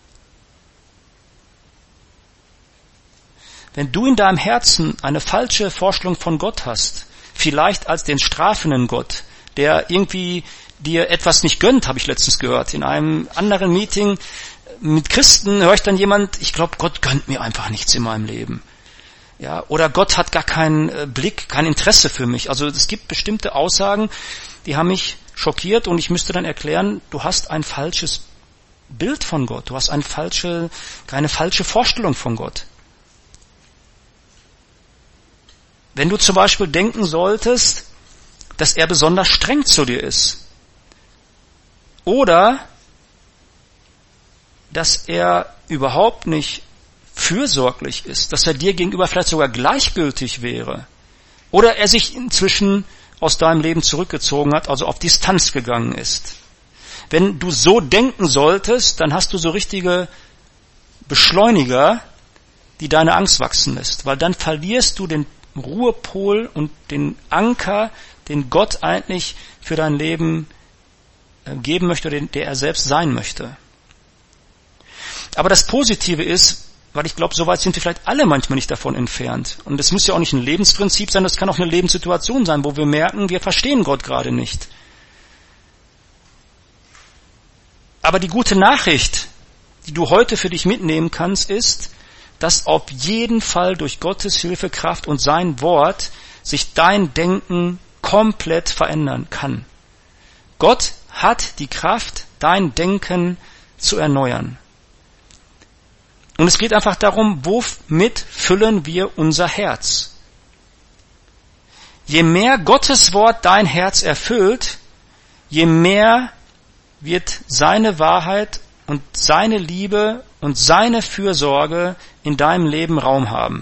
S1: Wenn du in deinem Herzen eine falsche Vorstellung von Gott hast, vielleicht als den strafenden Gott, der irgendwie dir etwas nicht gönnt, habe ich letztens gehört. In einem anderen Meeting mit Christen höre ich dann jemand, ich glaube, Gott gönnt mir einfach nichts in meinem Leben. Ja, oder Gott hat gar keinen Blick, kein Interesse für mich. Also es gibt bestimmte Aussagen, die haben mich schockiert und ich müsste dann erklären, du hast ein falsches Bild von Gott, du hast eine falsche, keine falsche Vorstellung von Gott. Wenn du zum Beispiel denken solltest, dass er besonders streng zu dir ist oder dass er überhaupt nicht fürsorglich ist, dass er dir gegenüber vielleicht sogar gleichgültig wäre oder er sich inzwischen aus deinem Leben zurückgezogen hat, also auf Distanz gegangen ist. Wenn du so denken solltest, dann hast du so richtige Beschleuniger, die deine Angst wachsen lässt, weil dann verlierst du den Ruhepol und den Anker, den Gott eigentlich für dein Leben geben möchte, oder der er selbst sein möchte. Aber das Positive ist, weil ich glaube, so weit sind wir vielleicht alle manchmal nicht davon entfernt. Und es muss ja auch nicht ein Lebensprinzip sein, das kann auch eine Lebenssituation sein, wo wir merken, wir verstehen Gott gerade nicht. Aber die gute Nachricht, die du heute für dich mitnehmen kannst, ist, dass auf jeden Fall durch Gottes Hilfe, Kraft und sein Wort sich dein Denken komplett verändern kann. Gott hat die Kraft, dein Denken zu erneuern. Und es geht einfach darum, womit füllen wir unser Herz? Je mehr Gottes Wort dein Herz erfüllt, je mehr wird seine Wahrheit und seine Liebe und seine Fürsorge in deinem Leben Raum haben.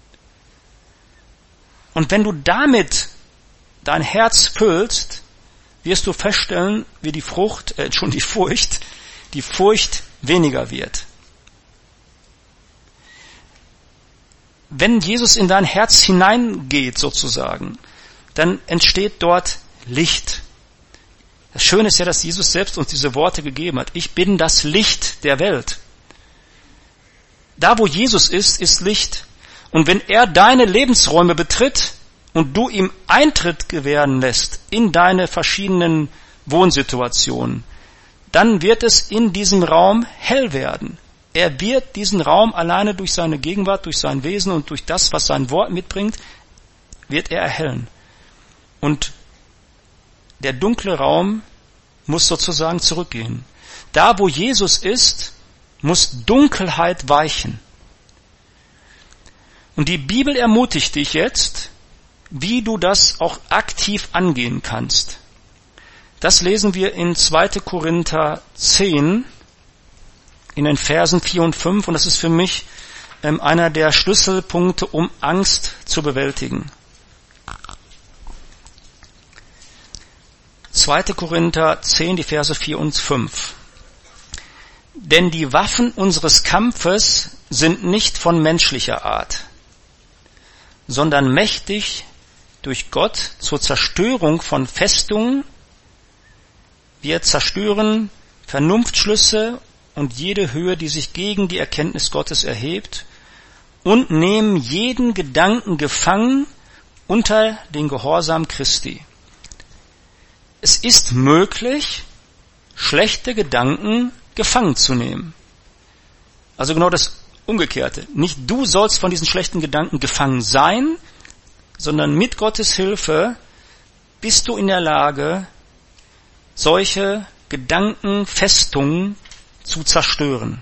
S1: Und wenn du damit dein Herz füllst, wirst du feststellen, wie die Frucht, äh, schon die Furcht, die Furcht weniger wird. Wenn Jesus in dein Herz hineingeht sozusagen, dann entsteht dort Licht. Das Schöne ist ja, dass Jesus selbst uns diese Worte gegeben hat. Ich bin das Licht der Welt. Da, wo Jesus ist, ist Licht. Und wenn er deine Lebensräume betritt und du ihm Eintritt gewähren lässt in deine verschiedenen Wohnsituationen, dann wird es in diesem Raum hell werden. Er wird diesen Raum alleine durch seine Gegenwart, durch sein Wesen und durch das, was sein Wort mitbringt, wird er erhellen. Und der dunkle Raum muss sozusagen zurückgehen. Da, wo Jesus ist, muss Dunkelheit weichen. Und die Bibel ermutigt dich jetzt, wie du das auch aktiv angehen kannst. Das lesen wir in zweiter Korinther zehn, in den Versen vier und fünf, und das ist für mich ähm, einer der Schlüsselpunkte, um Angst zu bewältigen. zweiter Korinther zehn, die Verse vier und fünf. Denn die Waffen unseres Kampfes sind nicht von menschlicher Art, sondern mächtig durch Gott zur Zerstörung von Festungen. Wir zerstören Vernunftschlüsse und jede Höhe, die sich gegen die Erkenntnis Gottes erhebt, und nehmen jeden Gedanken gefangen unter den Gehorsam Christi. Es ist möglich, schlechte Gedanken gefangen zu nehmen. Also genau das Umgekehrte. Nicht du sollst von diesen schlechten Gedanken gefangen sein, sondern mit Gottes Hilfe bist du in der Lage, solche Gedankenfestungen zu zerstören.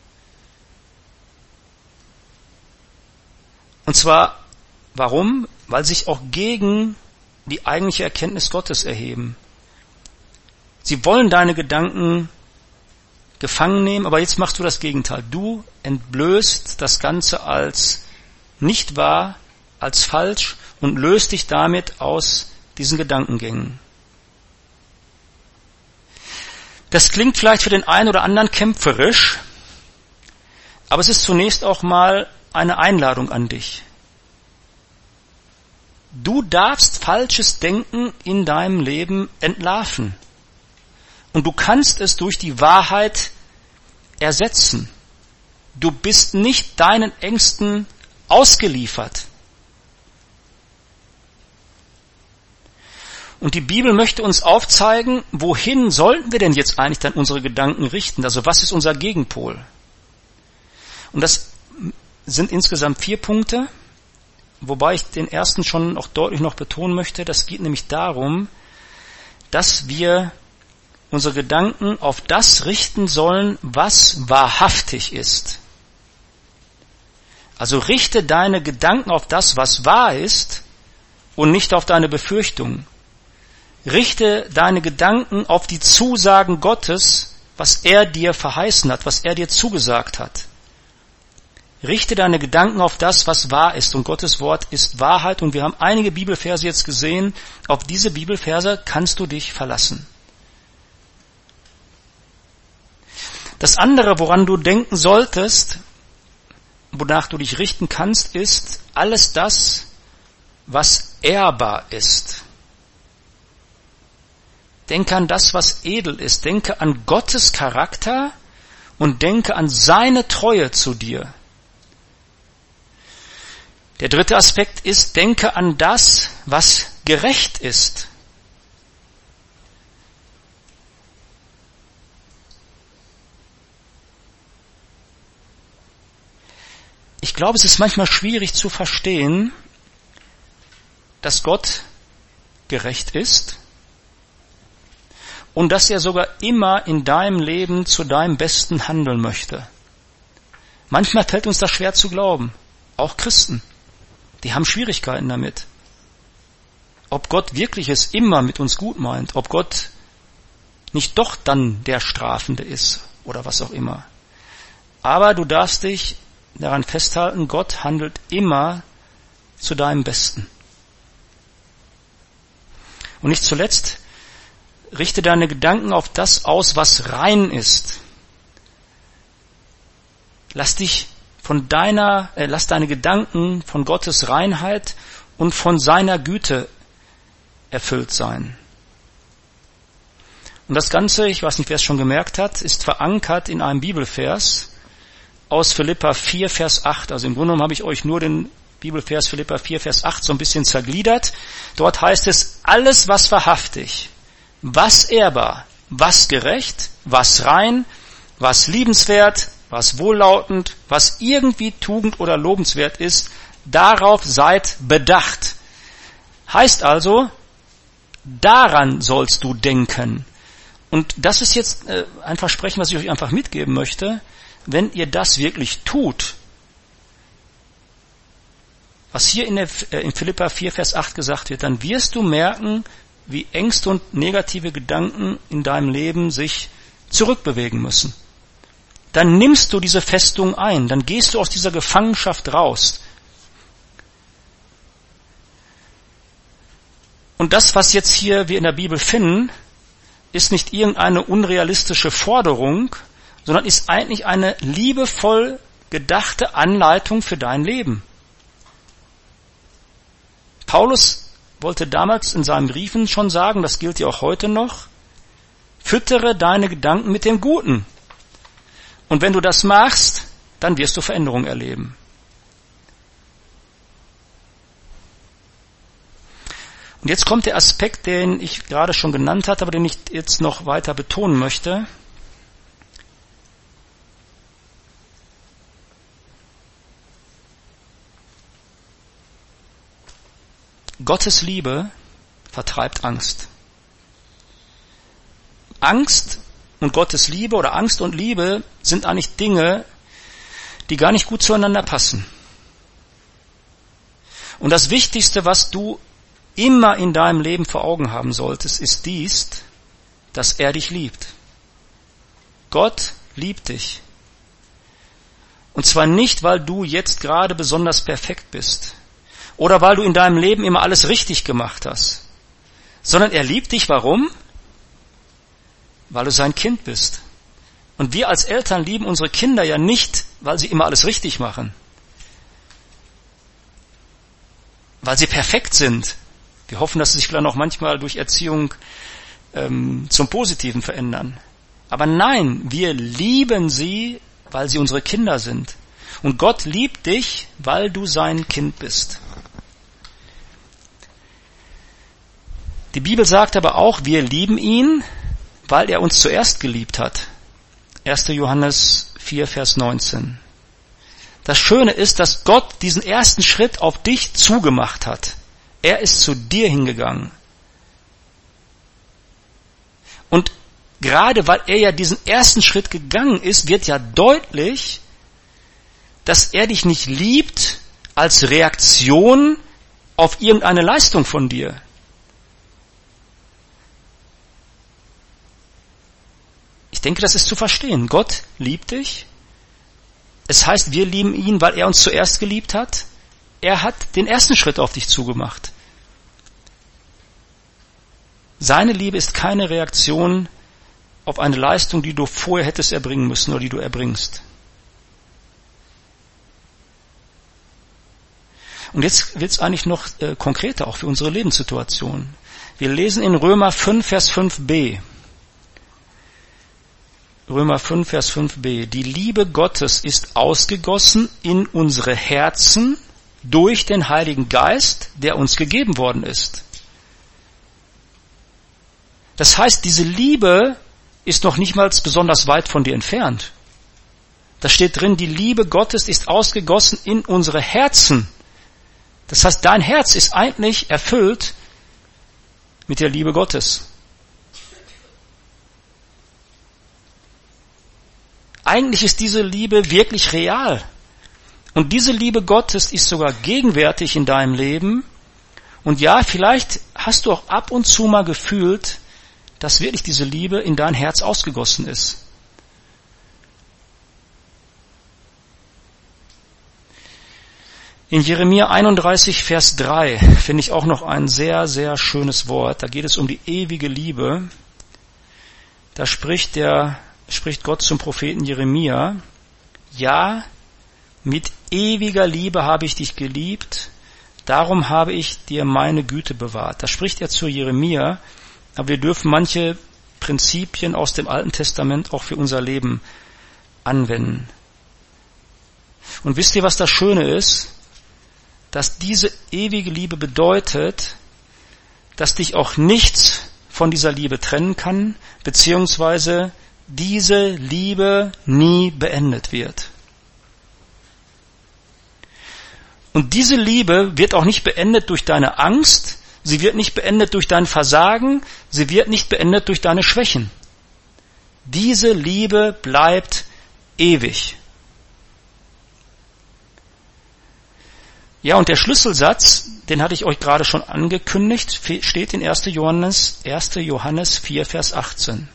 S1: Und zwar, warum? Weil sich auch gegen die eigentliche Erkenntnis Gottes erheben. Sie wollen deine Gedanken gefangen nehmen, aber jetzt machst du das Gegenteil. Du entblößt das Ganze als nicht wahr, als falsch und löst dich damit aus diesen Gedankengängen. Das klingt vielleicht für den einen oder anderen kämpferisch, aber es ist zunächst auch mal eine Einladung an dich. Du darfst falsches Denken in deinem Leben entlarven. Und du kannst es durch die Wahrheit ersetzen. Du bist nicht deinen Ängsten ausgeliefert. Und die Bibel möchte uns aufzeigen, wohin sollten wir denn jetzt eigentlich dann unsere Gedanken richten? Also was ist unser Gegenpol? Und das sind insgesamt vier Punkte, wobei ich den ersten schon auch deutlich noch betonen möchte. Das geht nämlich darum, dass wir unsere Gedanken auf das richten sollen, was wahrhaftig ist. Also richte deine Gedanken auf das, was wahr ist und nicht auf deine Befürchtungen. Richte deine Gedanken auf die Zusagen Gottes, was er dir verheißen hat, was er dir zugesagt hat. Richte deine Gedanken auf das, was wahr ist. Und Gottes Wort ist Wahrheit. Und wir haben einige Bibelverse jetzt gesehen. Auf diese Bibelverse kannst du dich verlassen. Das andere, woran du denken solltest, wonach du dich richten kannst, ist alles das, was ehrbar ist. Denke an das, was edel ist. Denke an Gottes Charakter und denke an seine Treue zu dir. Der dritte Aspekt ist, denke an das, was gerecht ist. Ich glaube, es ist manchmal schwierig zu verstehen, dass Gott gerecht ist und dass er sogar immer in deinem Leben zu deinem Besten handeln möchte. Manchmal fällt uns das schwer zu glauben, auch Christen. Die haben Schwierigkeiten damit. Ob Gott wirklich es immer mit uns gut meint, ob Gott nicht doch dann der Strafende ist oder was auch immer. Aber du darfst dich daran festhalten, Gott handelt immer zu deinem Besten. Und nicht zuletzt, richte deine Gedanken auf das aus, was rein ist. Lass dich von deiner, äh, lass deine Gedanken von Gottes Reinheit und von seiner Güte erfüllt sein. Und das Ganze, ich weiß nicht, wer es schon gemerkt hat, ist verankert in einem Bibelvers aus Philipper vier, Vers acht. Also im Grunde genommen habe ich euch nur den Bibelvers Philipper vier, Vers acht so ein bisschen zergliedert. Dort heißt es, alles was wahrhaftig, was ehrbar, was gerecht, was rein, was liebenswert, was wohllautend, was irgendwie tugend oder lobenswert ist, darauf seid bedacht. Heißt also, daran sollst du denken. Und das ist jetzt ein Versprechen, was ich euch einfach mitgeben möchte. Wenn ihr das wirklich tut, was hier in, der, in Philipper vier, Vers acht gesagt wird, dann wirst du merken, wie Ängste und negative Gedanken in deinem Leben sich zurückbewegen müssen. Dann nimmst du diese Festung ein, dann gehst du aus dieser Gefangenschaft raus. Und das, was jetzt hier wir in der Bibel finden, ist nicht irgendeine unrealistische Forderung, sondern ist eigentlich eine liebevoll gedachte Anleitung für dein Leben. Paulus wollte damals in seinen Briefen schon sagen, das gilt ja auch heute noch, füttere deine Gedanken mit dem Guten. Und wenn du das machst, dann wirst du Veränderung erleben. Und jetzt kommt der Aspekt, den ich gerade schon genannt hatte, aber den ich jetzt noch weiter betonen möchte. Gottes Liebe vertreibt Angst. Angst und Gottes Liebe oder Angst und Liebe sind eigentlich Dinge, die gar nicht gut zueinander passen. Und das Wichtigste, was du immer in deinem Leben vor Augen haben solltest, ist dies, dass er dich liebt. Gott liebt dich. Und zwar nicht, weil du jetzt gerade besonders perfekt bist oder weil du in deinem Leben immer alles richtig gemacht hast, sondern er liebt dich, warum? Weil du sein Kind bist. Und wir als Eltern lieben unsere Kinder ja nicht, weil sie immer alles richtig machen, weil sie perfekt sind. Wir hoffen, dass sie sich vielleicht auch manchmal durch Erziehung ähm, zum Positiven verändern. Aber nein, wir lieben sie, weil sie unsere Kinder sind. Und Gott liebt dich, weil du sein Kind bist. Die Bibel sagt aber auch, wir lieben ihn, weil er uns zuerst geliebt hat. erster Johannes vier, Vers neunzehn. Das Schöne ist, dass Gott diesen ersten Schritt auf dich zugemacht hat. Er ist zu dir hingegangen. Und gerade weil er ja diesen ersten Schritt gegangen ist, wird ja deutlich, dass er dich nicht liebt als Reaktion auf irgendeine Leistung von dir. Ich denke, das ist zu verstehen. Gott liebt dich. Es heißt, wir lieben ihn, weil er uns zuerst geliebt hat. Er hat den ersten Schritt auf dich zugemacht. Seine Liebe ist keine Reaktion auf eine Leistung, die du vorher hättest erbringen müssen oder die du erbringst. Und jetzt wird es eigentlich noch äh, konkreter, auch für unsere Lebenssituation. Wir lesen in Römer fünf, Vers fünf b. Römer fünf, Vers fünf b. Die Liebe Gottes ist ausgegossen in unsere Herzen durch den Heiligen Geist, der uns gegeben worden ist. Das heißt, diese Liebe ist noch nicht mal besonders weit von dir entfernt. Da steht drin, die Liebe Gottes ist ausgegossen in unsere Herzen. Das heißt, dein Herz ist eigentlich erfüllt mit der Liebe Gottes. Eigentlich ist diese Liebe wirklich real. Und diese Liebe Gottes ist sogar gegenwärtig in deinem Leben. Und ja, vielleicht hast du auch ab und zu mal gefühlt, dass wirklich diese Liebe in dein Herz ausgegossen ist. In Jeremia einunddreißig, Vers drei finde ich auch noch ein sehr, sehr schönes Wort. Da geht es um die ewige Liebe. Da spricht der, spricht Gott zum Propheten Jeremia. Ja, mit ewiger Liebe habe ich dich geliebt, darum habe ich dir meine Güte bewahrt. Da spricht er zu Jeremia, aber wir dürfen manche Prinzipien aus dem Alten Testament auch für unser Leben anwenden. Und wisst ihr, was das Schöne ist? Dass diese ewige Liebe bedeutet, dass dich auch nichts von dieser Liebe trennen kann, beziehungsweise diese Liebe nie beendet wird. Und diese Liebe wird auch nicht beendet durch deine Angst, sie wird nicht beendet durch dein Versagen, sie wird nicht beendet durch deine Schwächen. Diese Liebe bleibt ewig. Ja, und der Schlüsselsatz, den hatte ich euch gerade schon angekündigt, steht in erster Johannes, erster Johannes vier, Vers achtzehn.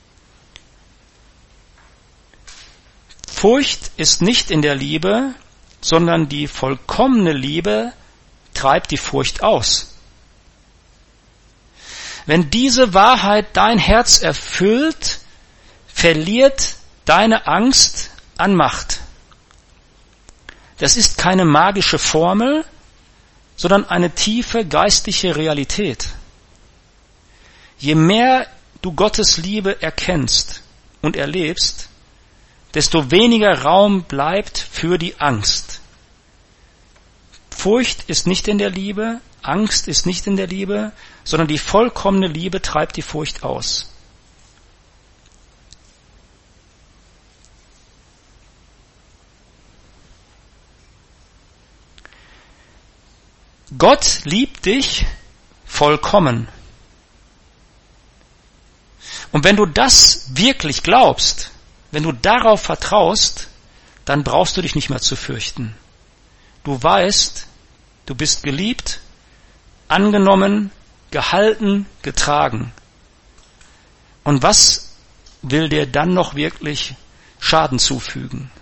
S1: Furcht ist nicht in der Liebe, sondern die vollkommene Liebe treibt die Furcht aus. Wenn diese Wahrheit dein Herz erfüllt, verliert deine Angst an Macht. Das ist keine magische Formel, sondern eine tiefe geistliche Realität. Je mehr du Gottes Liebe erkennst und erlebst, desto weniger Raum bleibt für die Angst. Furcht ist nicht in der Liebe, Angst ist nicht in der Liebe, sondern die vollkommene Liebe treibt die Furcht aus. Gott liebt dich vollkommen. Und wenn du das wirklich glaubst, wenn du darauf vertraust, dann brauchst du dich nicht mehr zu fürchten. Du weißt, du bist geliebt, angenommen, gehalten, getragen. Und was will dir dann noch wirklich Schaden zufügen?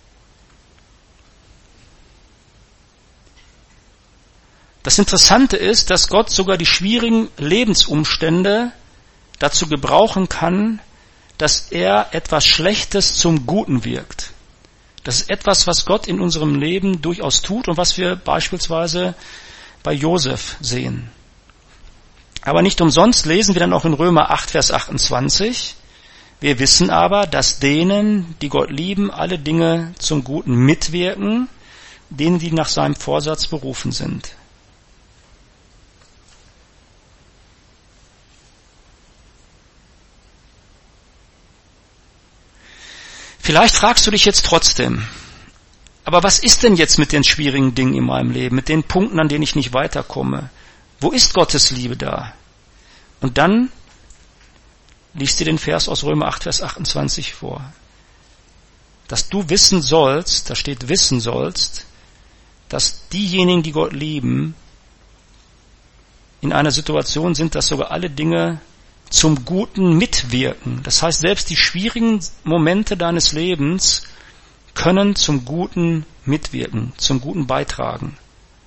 S1: Das Interessante ist, dass Gott sogar die schwierigen Lebensumstände dazu gebrauchen kann, dass er etwas Schlechtes zum Guten wirkt. Das ist etwas, was Gott in unserem Leben durchaus tut und was wir beispielsweise bei Josef sehen. Aber nicht umsonst lesen wir dann auch in Römer acht, Vers achtundzwanzig, wir wissen aber, dass denen, die Gott lieben, alle Dinge zum Guten mitwirken, denen, die nach seinem Vorsatz berufen sind. Vielleicht fragst du dich jetzt trotzdem, aber was ist denn jetzt mit den schwierigen Dingen in meinem Leben, mit den Punkten, an denen ich nicht weiterkomme? Wo ist Gottes Liebe da? Und dann liest dir den Vers aus Römer acht, Vers achtundzwanzig vor. Dass du wissen sollst, da steht wissen sollst, dass diejenigen, die Gott lieben, in einer Situation sind, dass sogar alle Dinge zum Guten mitwirken. Das heißt, selbst die schwierigen Momente deines Lebens können zum Guten mitwirken, zum Guten beitragen.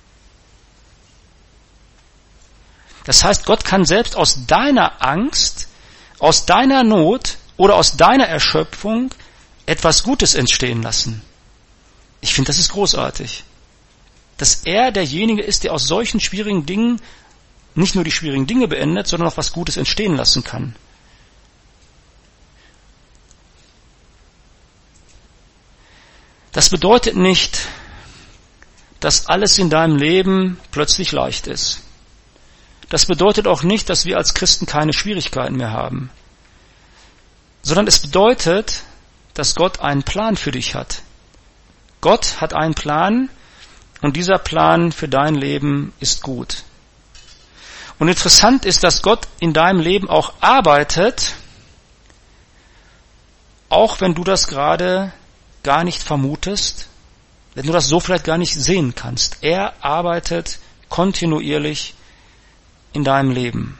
S1: Das heißt, Gott kann selbst aus deiner Angst, aus deiner Not oder aus deiner Erschöpfung etwas Gutes entstehen lassen. Ich finde, das ist großartig. Dass er derjenige ist, der aus solchen schwierigen Dingen nicht nur die schwierigen Dinge beendet, sondern auch was Gutes entstehen lassen kann. Das bedeutet nicht, dass alles in deinem Leben plötzlich leicht ist. Das bedeutet auch nicht, dass wir als Christen keine Schwierigkeiten mehr haben. Sondern es bedeutet, dass Gott einen Plan für dich hat. Gott hat einen Plan und dieser Plan für dein Leben ist gut. Und interessant ist, dass Gott in deinem Leben auch arbeitet, auch wenn du das gerade gar nicht vermutest, wenn du das so vielleicht gar nicht sehen kannst. Er arbeitet kontinuierlich in deinem Leben.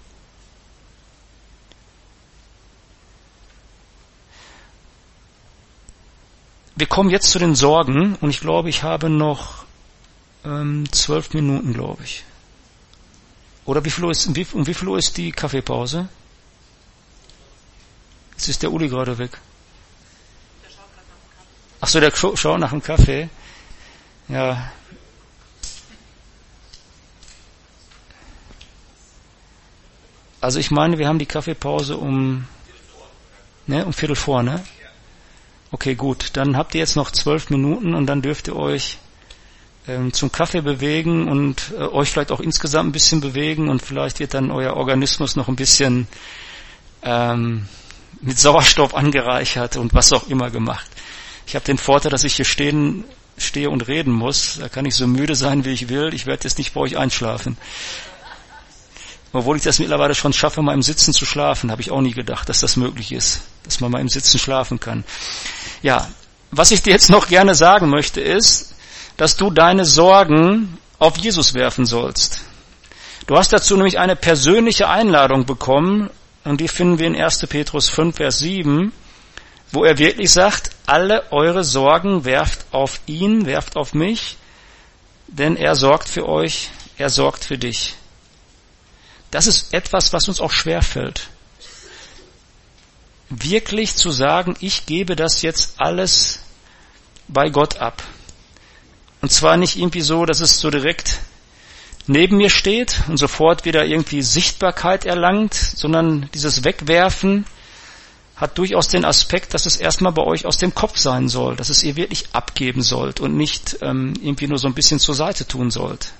S1: Wir kommen jetzt zu den Sorgen und ich glaube, ich habe noch ähm, zwölf Minuten, glaube ich. Oder wie viel Uhr ist, um wie, um wie viel Uhr ist die Kaffeepause? Jetzt ist der Uli gerade weg. Ach so, der schaut nach dem Kaffee. Ja. Also ich meine, wir haben die Kaffeepause um, ne, um Viertel vor, ne? Okay, gut. Dann habt ihr jetzt noch zwölf Minuten und dann dürft ihr euch ähm, zum Kaffee bewegen und äh, euch vielleicht auch insgesamt ein bisschen bewegen und vielleicht wird dann euer Organismus noch ein bisschen ähm, mit Sauerstoff angereichert und was auch immer gemacht. Ich habe den Vorteil, dass ich hier stehen, stehe und reden muss. Da kann ich so müde sein, wie ich will. Ich werde jetzt nicht bei euch einschlafen. Obwohl ich das mittlerweile schon schaffe, mal im Sitzen zu schlafen, habe ich auch nie gedacht, dass das möglich ist, dass man mal im Sitzen schlafen kann. Ja, was ich dir jetzt noch gerne sagen möchte, ist, dass du deine Sorgen auf Jesus werfen sollst. Du hast dazu nämlich eine persönliche Einladung bekommen, und die finden wir in erster Petrus fünf, Vers sieben, wo er wirklich sagt, alle eure Sorgen werft auf ihn, werft auf mich, denn er sorgt für euch, er sorgt für dich. Das ist etwas, was uns auch schwerfällt. Wirklich zu sagen, ich gebe das jetzt alles bei Gott ab. Und zwar nicht irgendwie so, dass es so direkt neben mir steht und sofort wieder irgendwie Sichtbarkeit erlangt, sondern dieses Wegwerfen hat durchaus den Aspekt, dass es erstmal bei euch aus dem Kopf sein soll, dass es ihr wirklich abgeben sollt und nicht ähm, irgendwie nur so ein bisschen zur Seite tun sollt.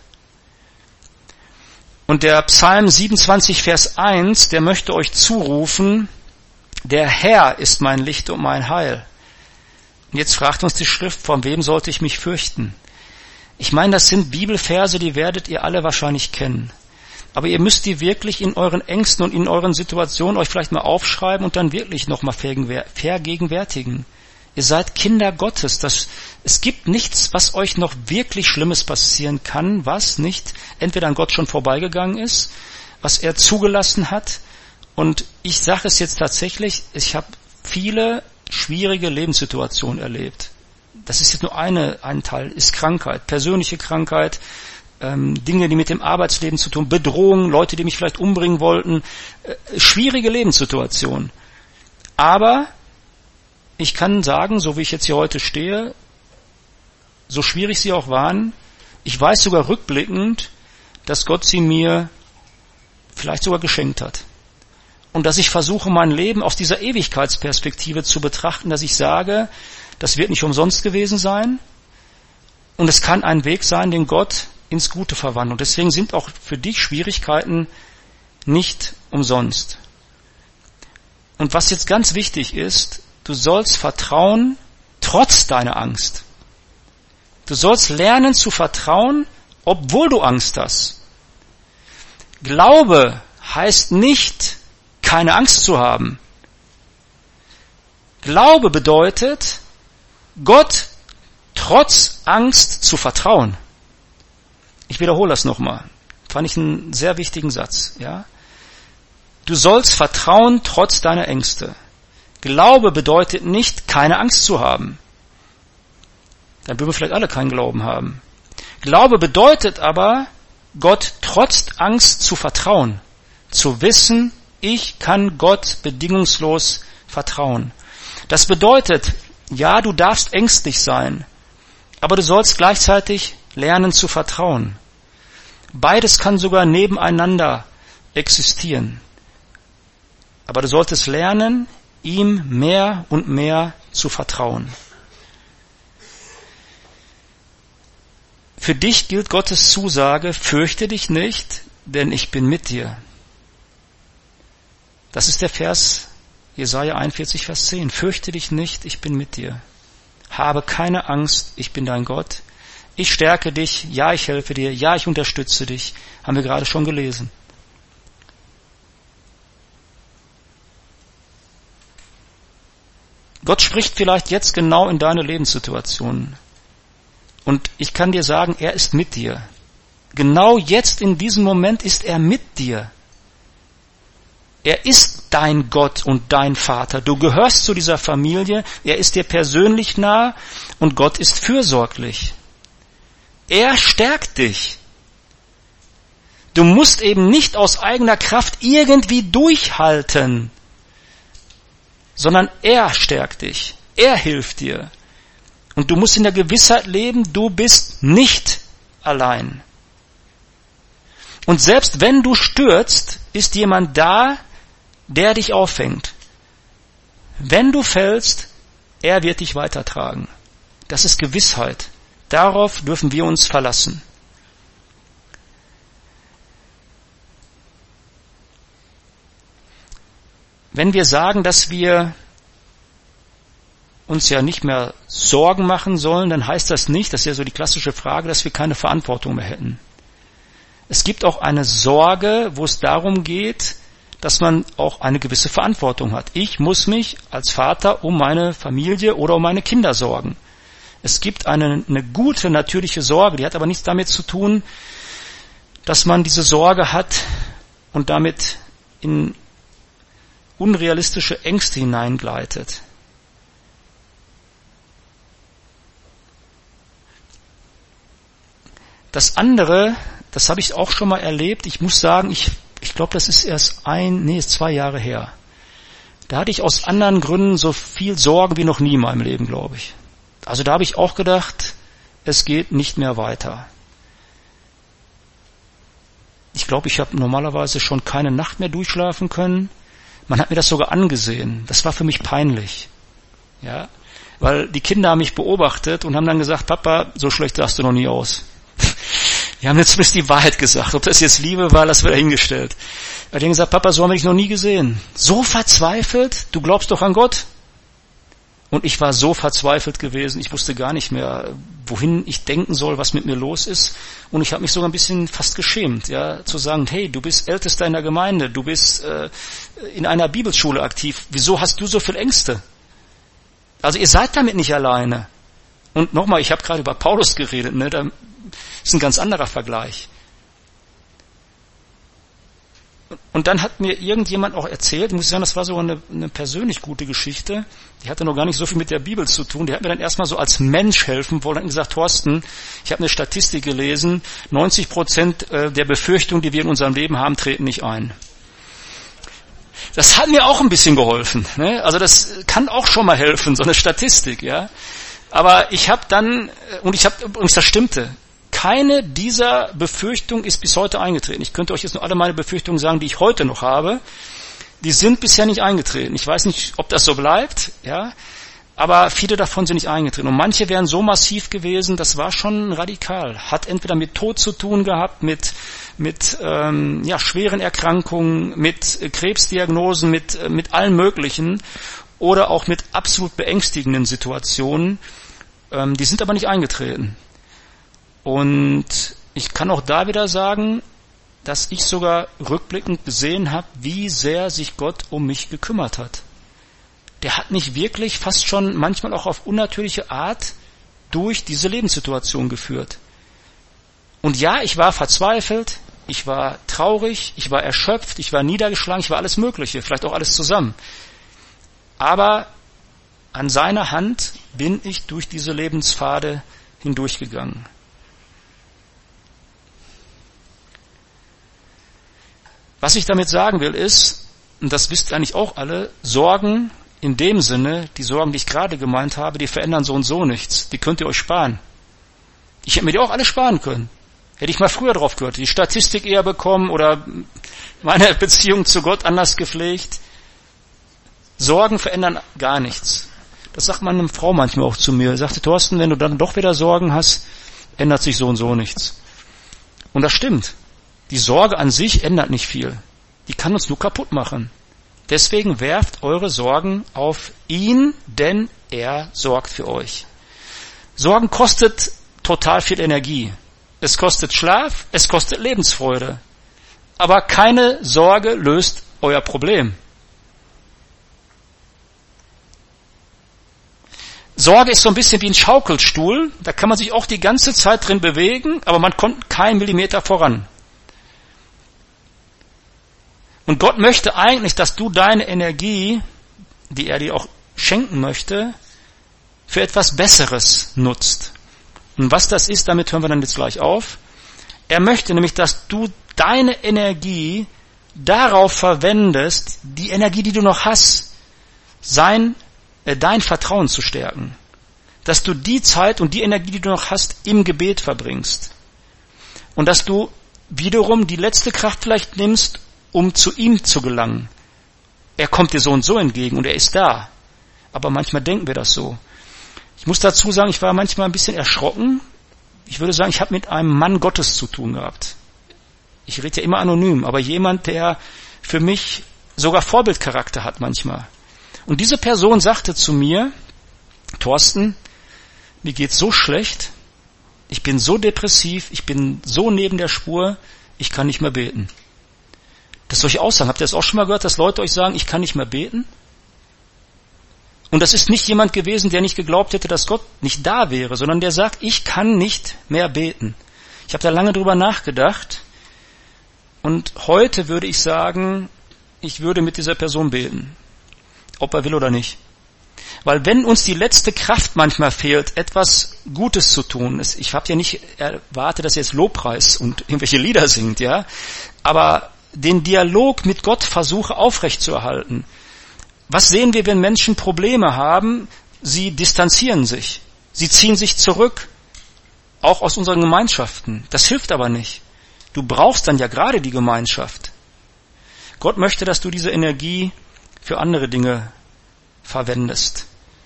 S1: Und der Psalm siebenundzwanzig, Vers eins, der möchte euch zurufen, der Herr ist mein Licht und mein Heil. Und jetzt fragt uns die Schrift, von wem sollte ich mich fürchten? Ich meine, das sind Bibelverse, die werdet ihr alle wahrscheinlich kennen. Aber ihr müsst die wirklich in euren Ängsten und in euren Situationen euch vielleicht mal aufschreiben und dann wirklich nochmal vergegenwärtigen. Ihr seid Kinder Gottes. Das, es gibt nichts, was euch noch wirklich Schlimmes passieren kann, was nicht entweder an Gott schon vorbeigegangen ist, was er zugelassen hat. Und ich sage es jetzt tatsächlich, ich habe viele schwierige Lebenssituationen erlebt. Das ist jetzt nur eine, ein Teil, ist Krankheit, persönliche Krankheit, ähm, Dinge, die mit dem Arbeitsleben zu tun, Bedrohungen, Leute, die mich vielleicht umbringen wollten, äh, schwierige Lebenssituationen. Aber ich kann sagen, so wie ich jetzt hier heute stehe, so schwierig sie auch waren, ich weiß sogar rückblickend, dass Gott sie mir vielleicht sogar geschenkt hat. Und dass ich versuche, mein Leben aus dieser Ewigkeitsperspektive zu betrachten, dass ich sage, das wird nicht umsonst gewesen sein und es kann ein Weg sein, den Gott ins Gute verwandelt. Und deswegen sind auch für dich Schwierigkeiten nicht umsonst. Und was jetzt ganz wichtig ist, du sollst vertrauen trotz deiner Angst. Du sollst lernen zu vertrauen, obwohl du Angst hast. Glaube heißt nicht, keine Angst zu haben. Glaube bedeutet, Gott trotz Angst zu vertrauen. Ich wiederhole das nochmal. Fand ich einen sehr wichtigen Satz, ja. Du sollst vertrauen trotz deiner Ängste. Glaube bedeutet nicht, keine Angst zu haben. Dann würden wir vielleicht alle keinen Glauben haben. Glaube bedeutet aber, Gott trotz Angst zu vertrauen. Zu wissen, ich kann Gott bedingungslos vertrauen. Das bedeutet, ja, du darfst ängstlich sein, aber du sollst gleichzeitig lernen zu vertrauen. Beides kann sogar nebeneinander existieren. Aber du solltest lernen, ihm mehr und mehr zu vertrauen. Für dich gilt Gottes Zusage, fürchte dich nicht, denn ich bin mit dir. Das ist der Vers Jesaja einundvierzig, Vers zehn. Fürchte dich nicht, ich bin mit dir. Habe keine Angst, ich bin dein Gott. Ich stärke dich, ja, ich helfe dir, ja, ich unterstütze dich. Haben wir gerade schon gelesen. Gott spricht vielleicht jetzt genau in deine Lebenssituation. Und ich kann dir sagen, er ist mit dir. Genau jetzt in diesem Moment ist er mit dir. Er ist dein Gott und dein Vater. Du gehörst zu dieser Familie. Er ist dir persönlich nah und Gott ist fürsorglich. Er stärkt dich. Du musst eben nicht aus eigener Kraft irgendwie durchhalten, sondern er stärkt dich. Er hilft dir. Und du musst in der Gewissheit leben, du bist nicht allein. Und selbst wenn du stürzt, ist jemand da, der dich auffängt. Wenn du fällst, er wird dich weitertragen. Das ist Gewissheit. Darauf dürfen wir uns verlassen. Wenn wir sagen, dass wir uns ja nicht mehr Sorgen machen sollen, dann heißt das nicht, das ist ja so die klassische Frage, dass wir keine Verantwortung mehr hätten. Es gibt auch eine Sorge, wo es darum geht, dass man auch eine gewisse Verantwortung hat. Ich muss mich als Vater um meine Familie oder um meine Kinder sorgen. Es gibt eine, eine gute, natürliche Sorge, die hat aber nichts damit zu tun, dass man diese Sorge hat und damit in unrealistische Ängste hineingleitet. Das andere, das habe ich auch schon mal erlebt. Ich muss sagen, ich, ich glaube, das ist erst ein, nee, ist zwei Jahre her. Da hatte ich aus anderen Gründen so viel Sorgen wie noch nie in meinem Leben, glaube ich. Also da habe ich auch gedacht, es geht nicht mehr weiter. Ich glaube, ich habe normalerweise schon keine Nacht mehr durchschlafen können. Man hat mir das sogar angesehen. Das war für mich peinlich. Ja, weil die Kinder haben mich beobachtet und haben dann gesagt, Papa, so schlecht sahst du noch nie aus. Die haben jetzt zumindest die Wahrheit gesagt. Ob das jetzt Liebe war, das wird dahingestellt. Er hat gesagt, Papa, so haben wir dich noch nie gesehen. So verzweifelt? Du glaubst doch an Gott? Und ich war so verzweifelt gewesen, ich wusste gar nicht mehr, wohin ich denken soll, was mit mir los ist. Und ich habe mich sogar ein bisschen fast geschämt, ja, zu sagen, hey, du bist Ältester in der Gemeinde, du bist äh, in einer Bibelschule aktiv. Wieso hast du so viel Ängste? Also ihr seid damit nicht alleine. Und nochmal, ich habe gerade über Paulus geredet, ne? Da ist ein ganz anderer Vergleich. Und dann hat mir irgendjemand auch erzählt, muss ich sagen, das war sogar eine, eine persönlich gute Geschichte, die hatte noch gar nicht so viel mit der Bibel zu tun, die hat mir dann erstmal so als Mensch helfen wollen und gesagt, Thorsten, ich habe eine Statistik gelesen, neunzig Prozent der Befürchtungen, die wir in unserem Leben haben, treten nicht ein. Das hat mir auch ein bisschen geholfen, ne? Also das kann auch schon mal helfen, so eine Statistik, ja. Aber ich habe dann, und ich habe, und das stimmte, keine dieser Befürchtungen ist bis heute eingetreten. Ich könnte euch jetzt nur alle meine Befürchtungen sagen, die ich heute noch habe. Die sind bisher nicht eingetreten. Ich weiß nicht, ob das so bleibt, ja. Aber viele davon sind nicht eingetreten. Und manche wären so massiv gewesen, das war schon radikal. Hat entweder mit Tod zu tun gehabt, mit mit ähm, ja, schweren Erkrankungen, mit äh, Krebsdiagnosen, mit äh, mit allen möglichen oder auch mit absolut beängstigenden Situationen. Ähm, die sind aber nicht eingetreten. Und ich kann auch da wieder sagen, dass ich sogar rückblickend gesehen habe, wie sehr sich Gott um mich gekümmert hat. Der hat mich wirklich fast schon manchmal auch auf unnatürliche Art durch diese Lebenssituation geführt. Und ja, ich war verzweifelt, ich war traurig, ich war erschöpft, ich war niedergeschlagen, ich war alles Mögliche, vielleicht auch alles zusammen. Aber an seiner Hand bin ich durch diese Lebenspfade hindurchgegangen. Was ich damit sagen will ist, und das wisst ihr eigentlich auch alle, Sorgen in dem Sinne, die Sorgen, die ich gerade gemeint habe, die verändern so und so nichts. Die könnt ihr euch sparen. Ich hätte mir die auch alle sparen können. Hätte ich mal früher drauf gehört, die Statistik eher bekommen oder meine Beziehung zu Gott anders gepflegt. Sorgen verändern gar nichts. Das sagt meine Frau manchmal auch zu mir. Sagte, Thorsten, wenn du dann doch wieder Sorgen hast, ändert sich so und so nichts. Und das stimmt. Die Sorge an sich ändert nicht viel. Die kann uns nur kaputt machen. Deswegen werft eure Sorgen auf ihn, denn er sorgt für euch. Sorgen kostet total viel Energie. Es kostet Schlaf, es kostet Lebensfreude. Aber keine Sorge löst euer Problem. Sorge ist so ein bisschen wie ein Schaukelstuhl. Da kann man sich auch die ganze Zeit drin bewegen, aber man kommt keinen Millimeter voran. Und Gott möchte eigentlich, dass du deine Energie, die er dir auch schenken möchte, für etwas Besseres nutzt. Und was das ist, damit hören wir dann jetzt gleich auf. Er möchte nämlich, dass du deine Energie darauf verwendest, die Energie, die du noch hast, sein, äh, dein Vertrauen zu stärken. Dass du die Zeit und die Energie, die du noch hast, im Gebet verbringst. Und dass du wiederum die letzte Kraft vielleicht nimmst, um zu ihm zu gelangen. Er kommt dir so und so entgegen und er ist da. Aber manchmal denken wir das so. Ich muss dazu sagen, ich war manchmal ein bisschen erschrocken. Ich würde sagen, ich habe mit einem Mann Gottes zu tun gehabt. Ich rede ja immer anonym, aber jemand, der für mich sogar Vorbildcharakter hat manchmal. Und diese Person sagte zu mir, Thorsten, mir geht's so schlecht, ich bin so depressiv, ich bin so neben der Spur, ich kann nicht mehr beten. Das soll ich auch sagen. Habt ihr das auch schon mal gehört, dass Leute euch sagen, ich kann nicht mehr beten? Und das ist nicht jemand gewesen, der nicht geglaubt hätte, dass Gott nicht da wäre, sondern der sagt, ich kann nicht mehr beten. Ich habe da lange drüber nachgedacht und heute würde ich sagen, ich würde mit dieser Person beten, ob er will oder nicht. Weil wenn uns die letzte Kraft manchmal fehlt, etwas Gutes zu tun, ich habe ja nicht erwartet, dass ihr jetzt Lobpreis und irgendwelche Lieder singt, ja, aber den Dialog mit Gott versuche aufrechtzuerhalten. Was sehen wir, wenn Menschen Probleme haben? Sie distanzieren sich. Sie ziehen sich zurück. Auch aus unseren Gemeinschaften. Das hilft aber nicht. Du brauchst dann ja gerade die Gemeinschaft. Gott möchte, dass du diese Energie für andere Dinge verwendest.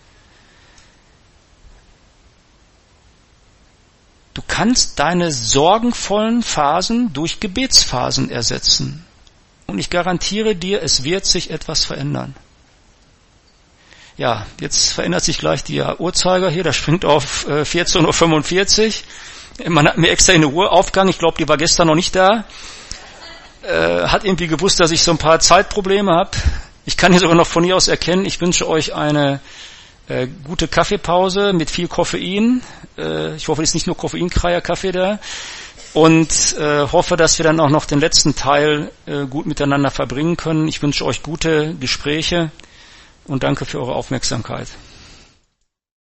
S1: Du kannst deine sorgenvollen Phasen durch Gebetsphasen ersetzen. Und ich garantiere dir, es wird sich etwas verändern. Ja, jetzt verändert sich gleich der Uhrzeiger hier, der springt auf äh, vierzehn Uhr fünfundvierzig. Man hat mir extra eine Uhr aufgegangen, ich glaube, die war gestern noch nicht da. Äh, hat irgendwie gewusst, dass ich so ein paar Zeitprobleme habe. Ich kann hier sogar noch von hier aus erkennen, ich wünsche euch eine äh, gute Kaffeepause mit viel Koffein. Äh, ich hoffe, es ist nicht nur koffeinfreier Kaffee da. Und äh, hoffe, dass wir dann auch noch den letzten Teil äh, gut miteinander verbringen können. Ich wünsche euch gute Gespräche und danke für eure Aufmerksamkeit.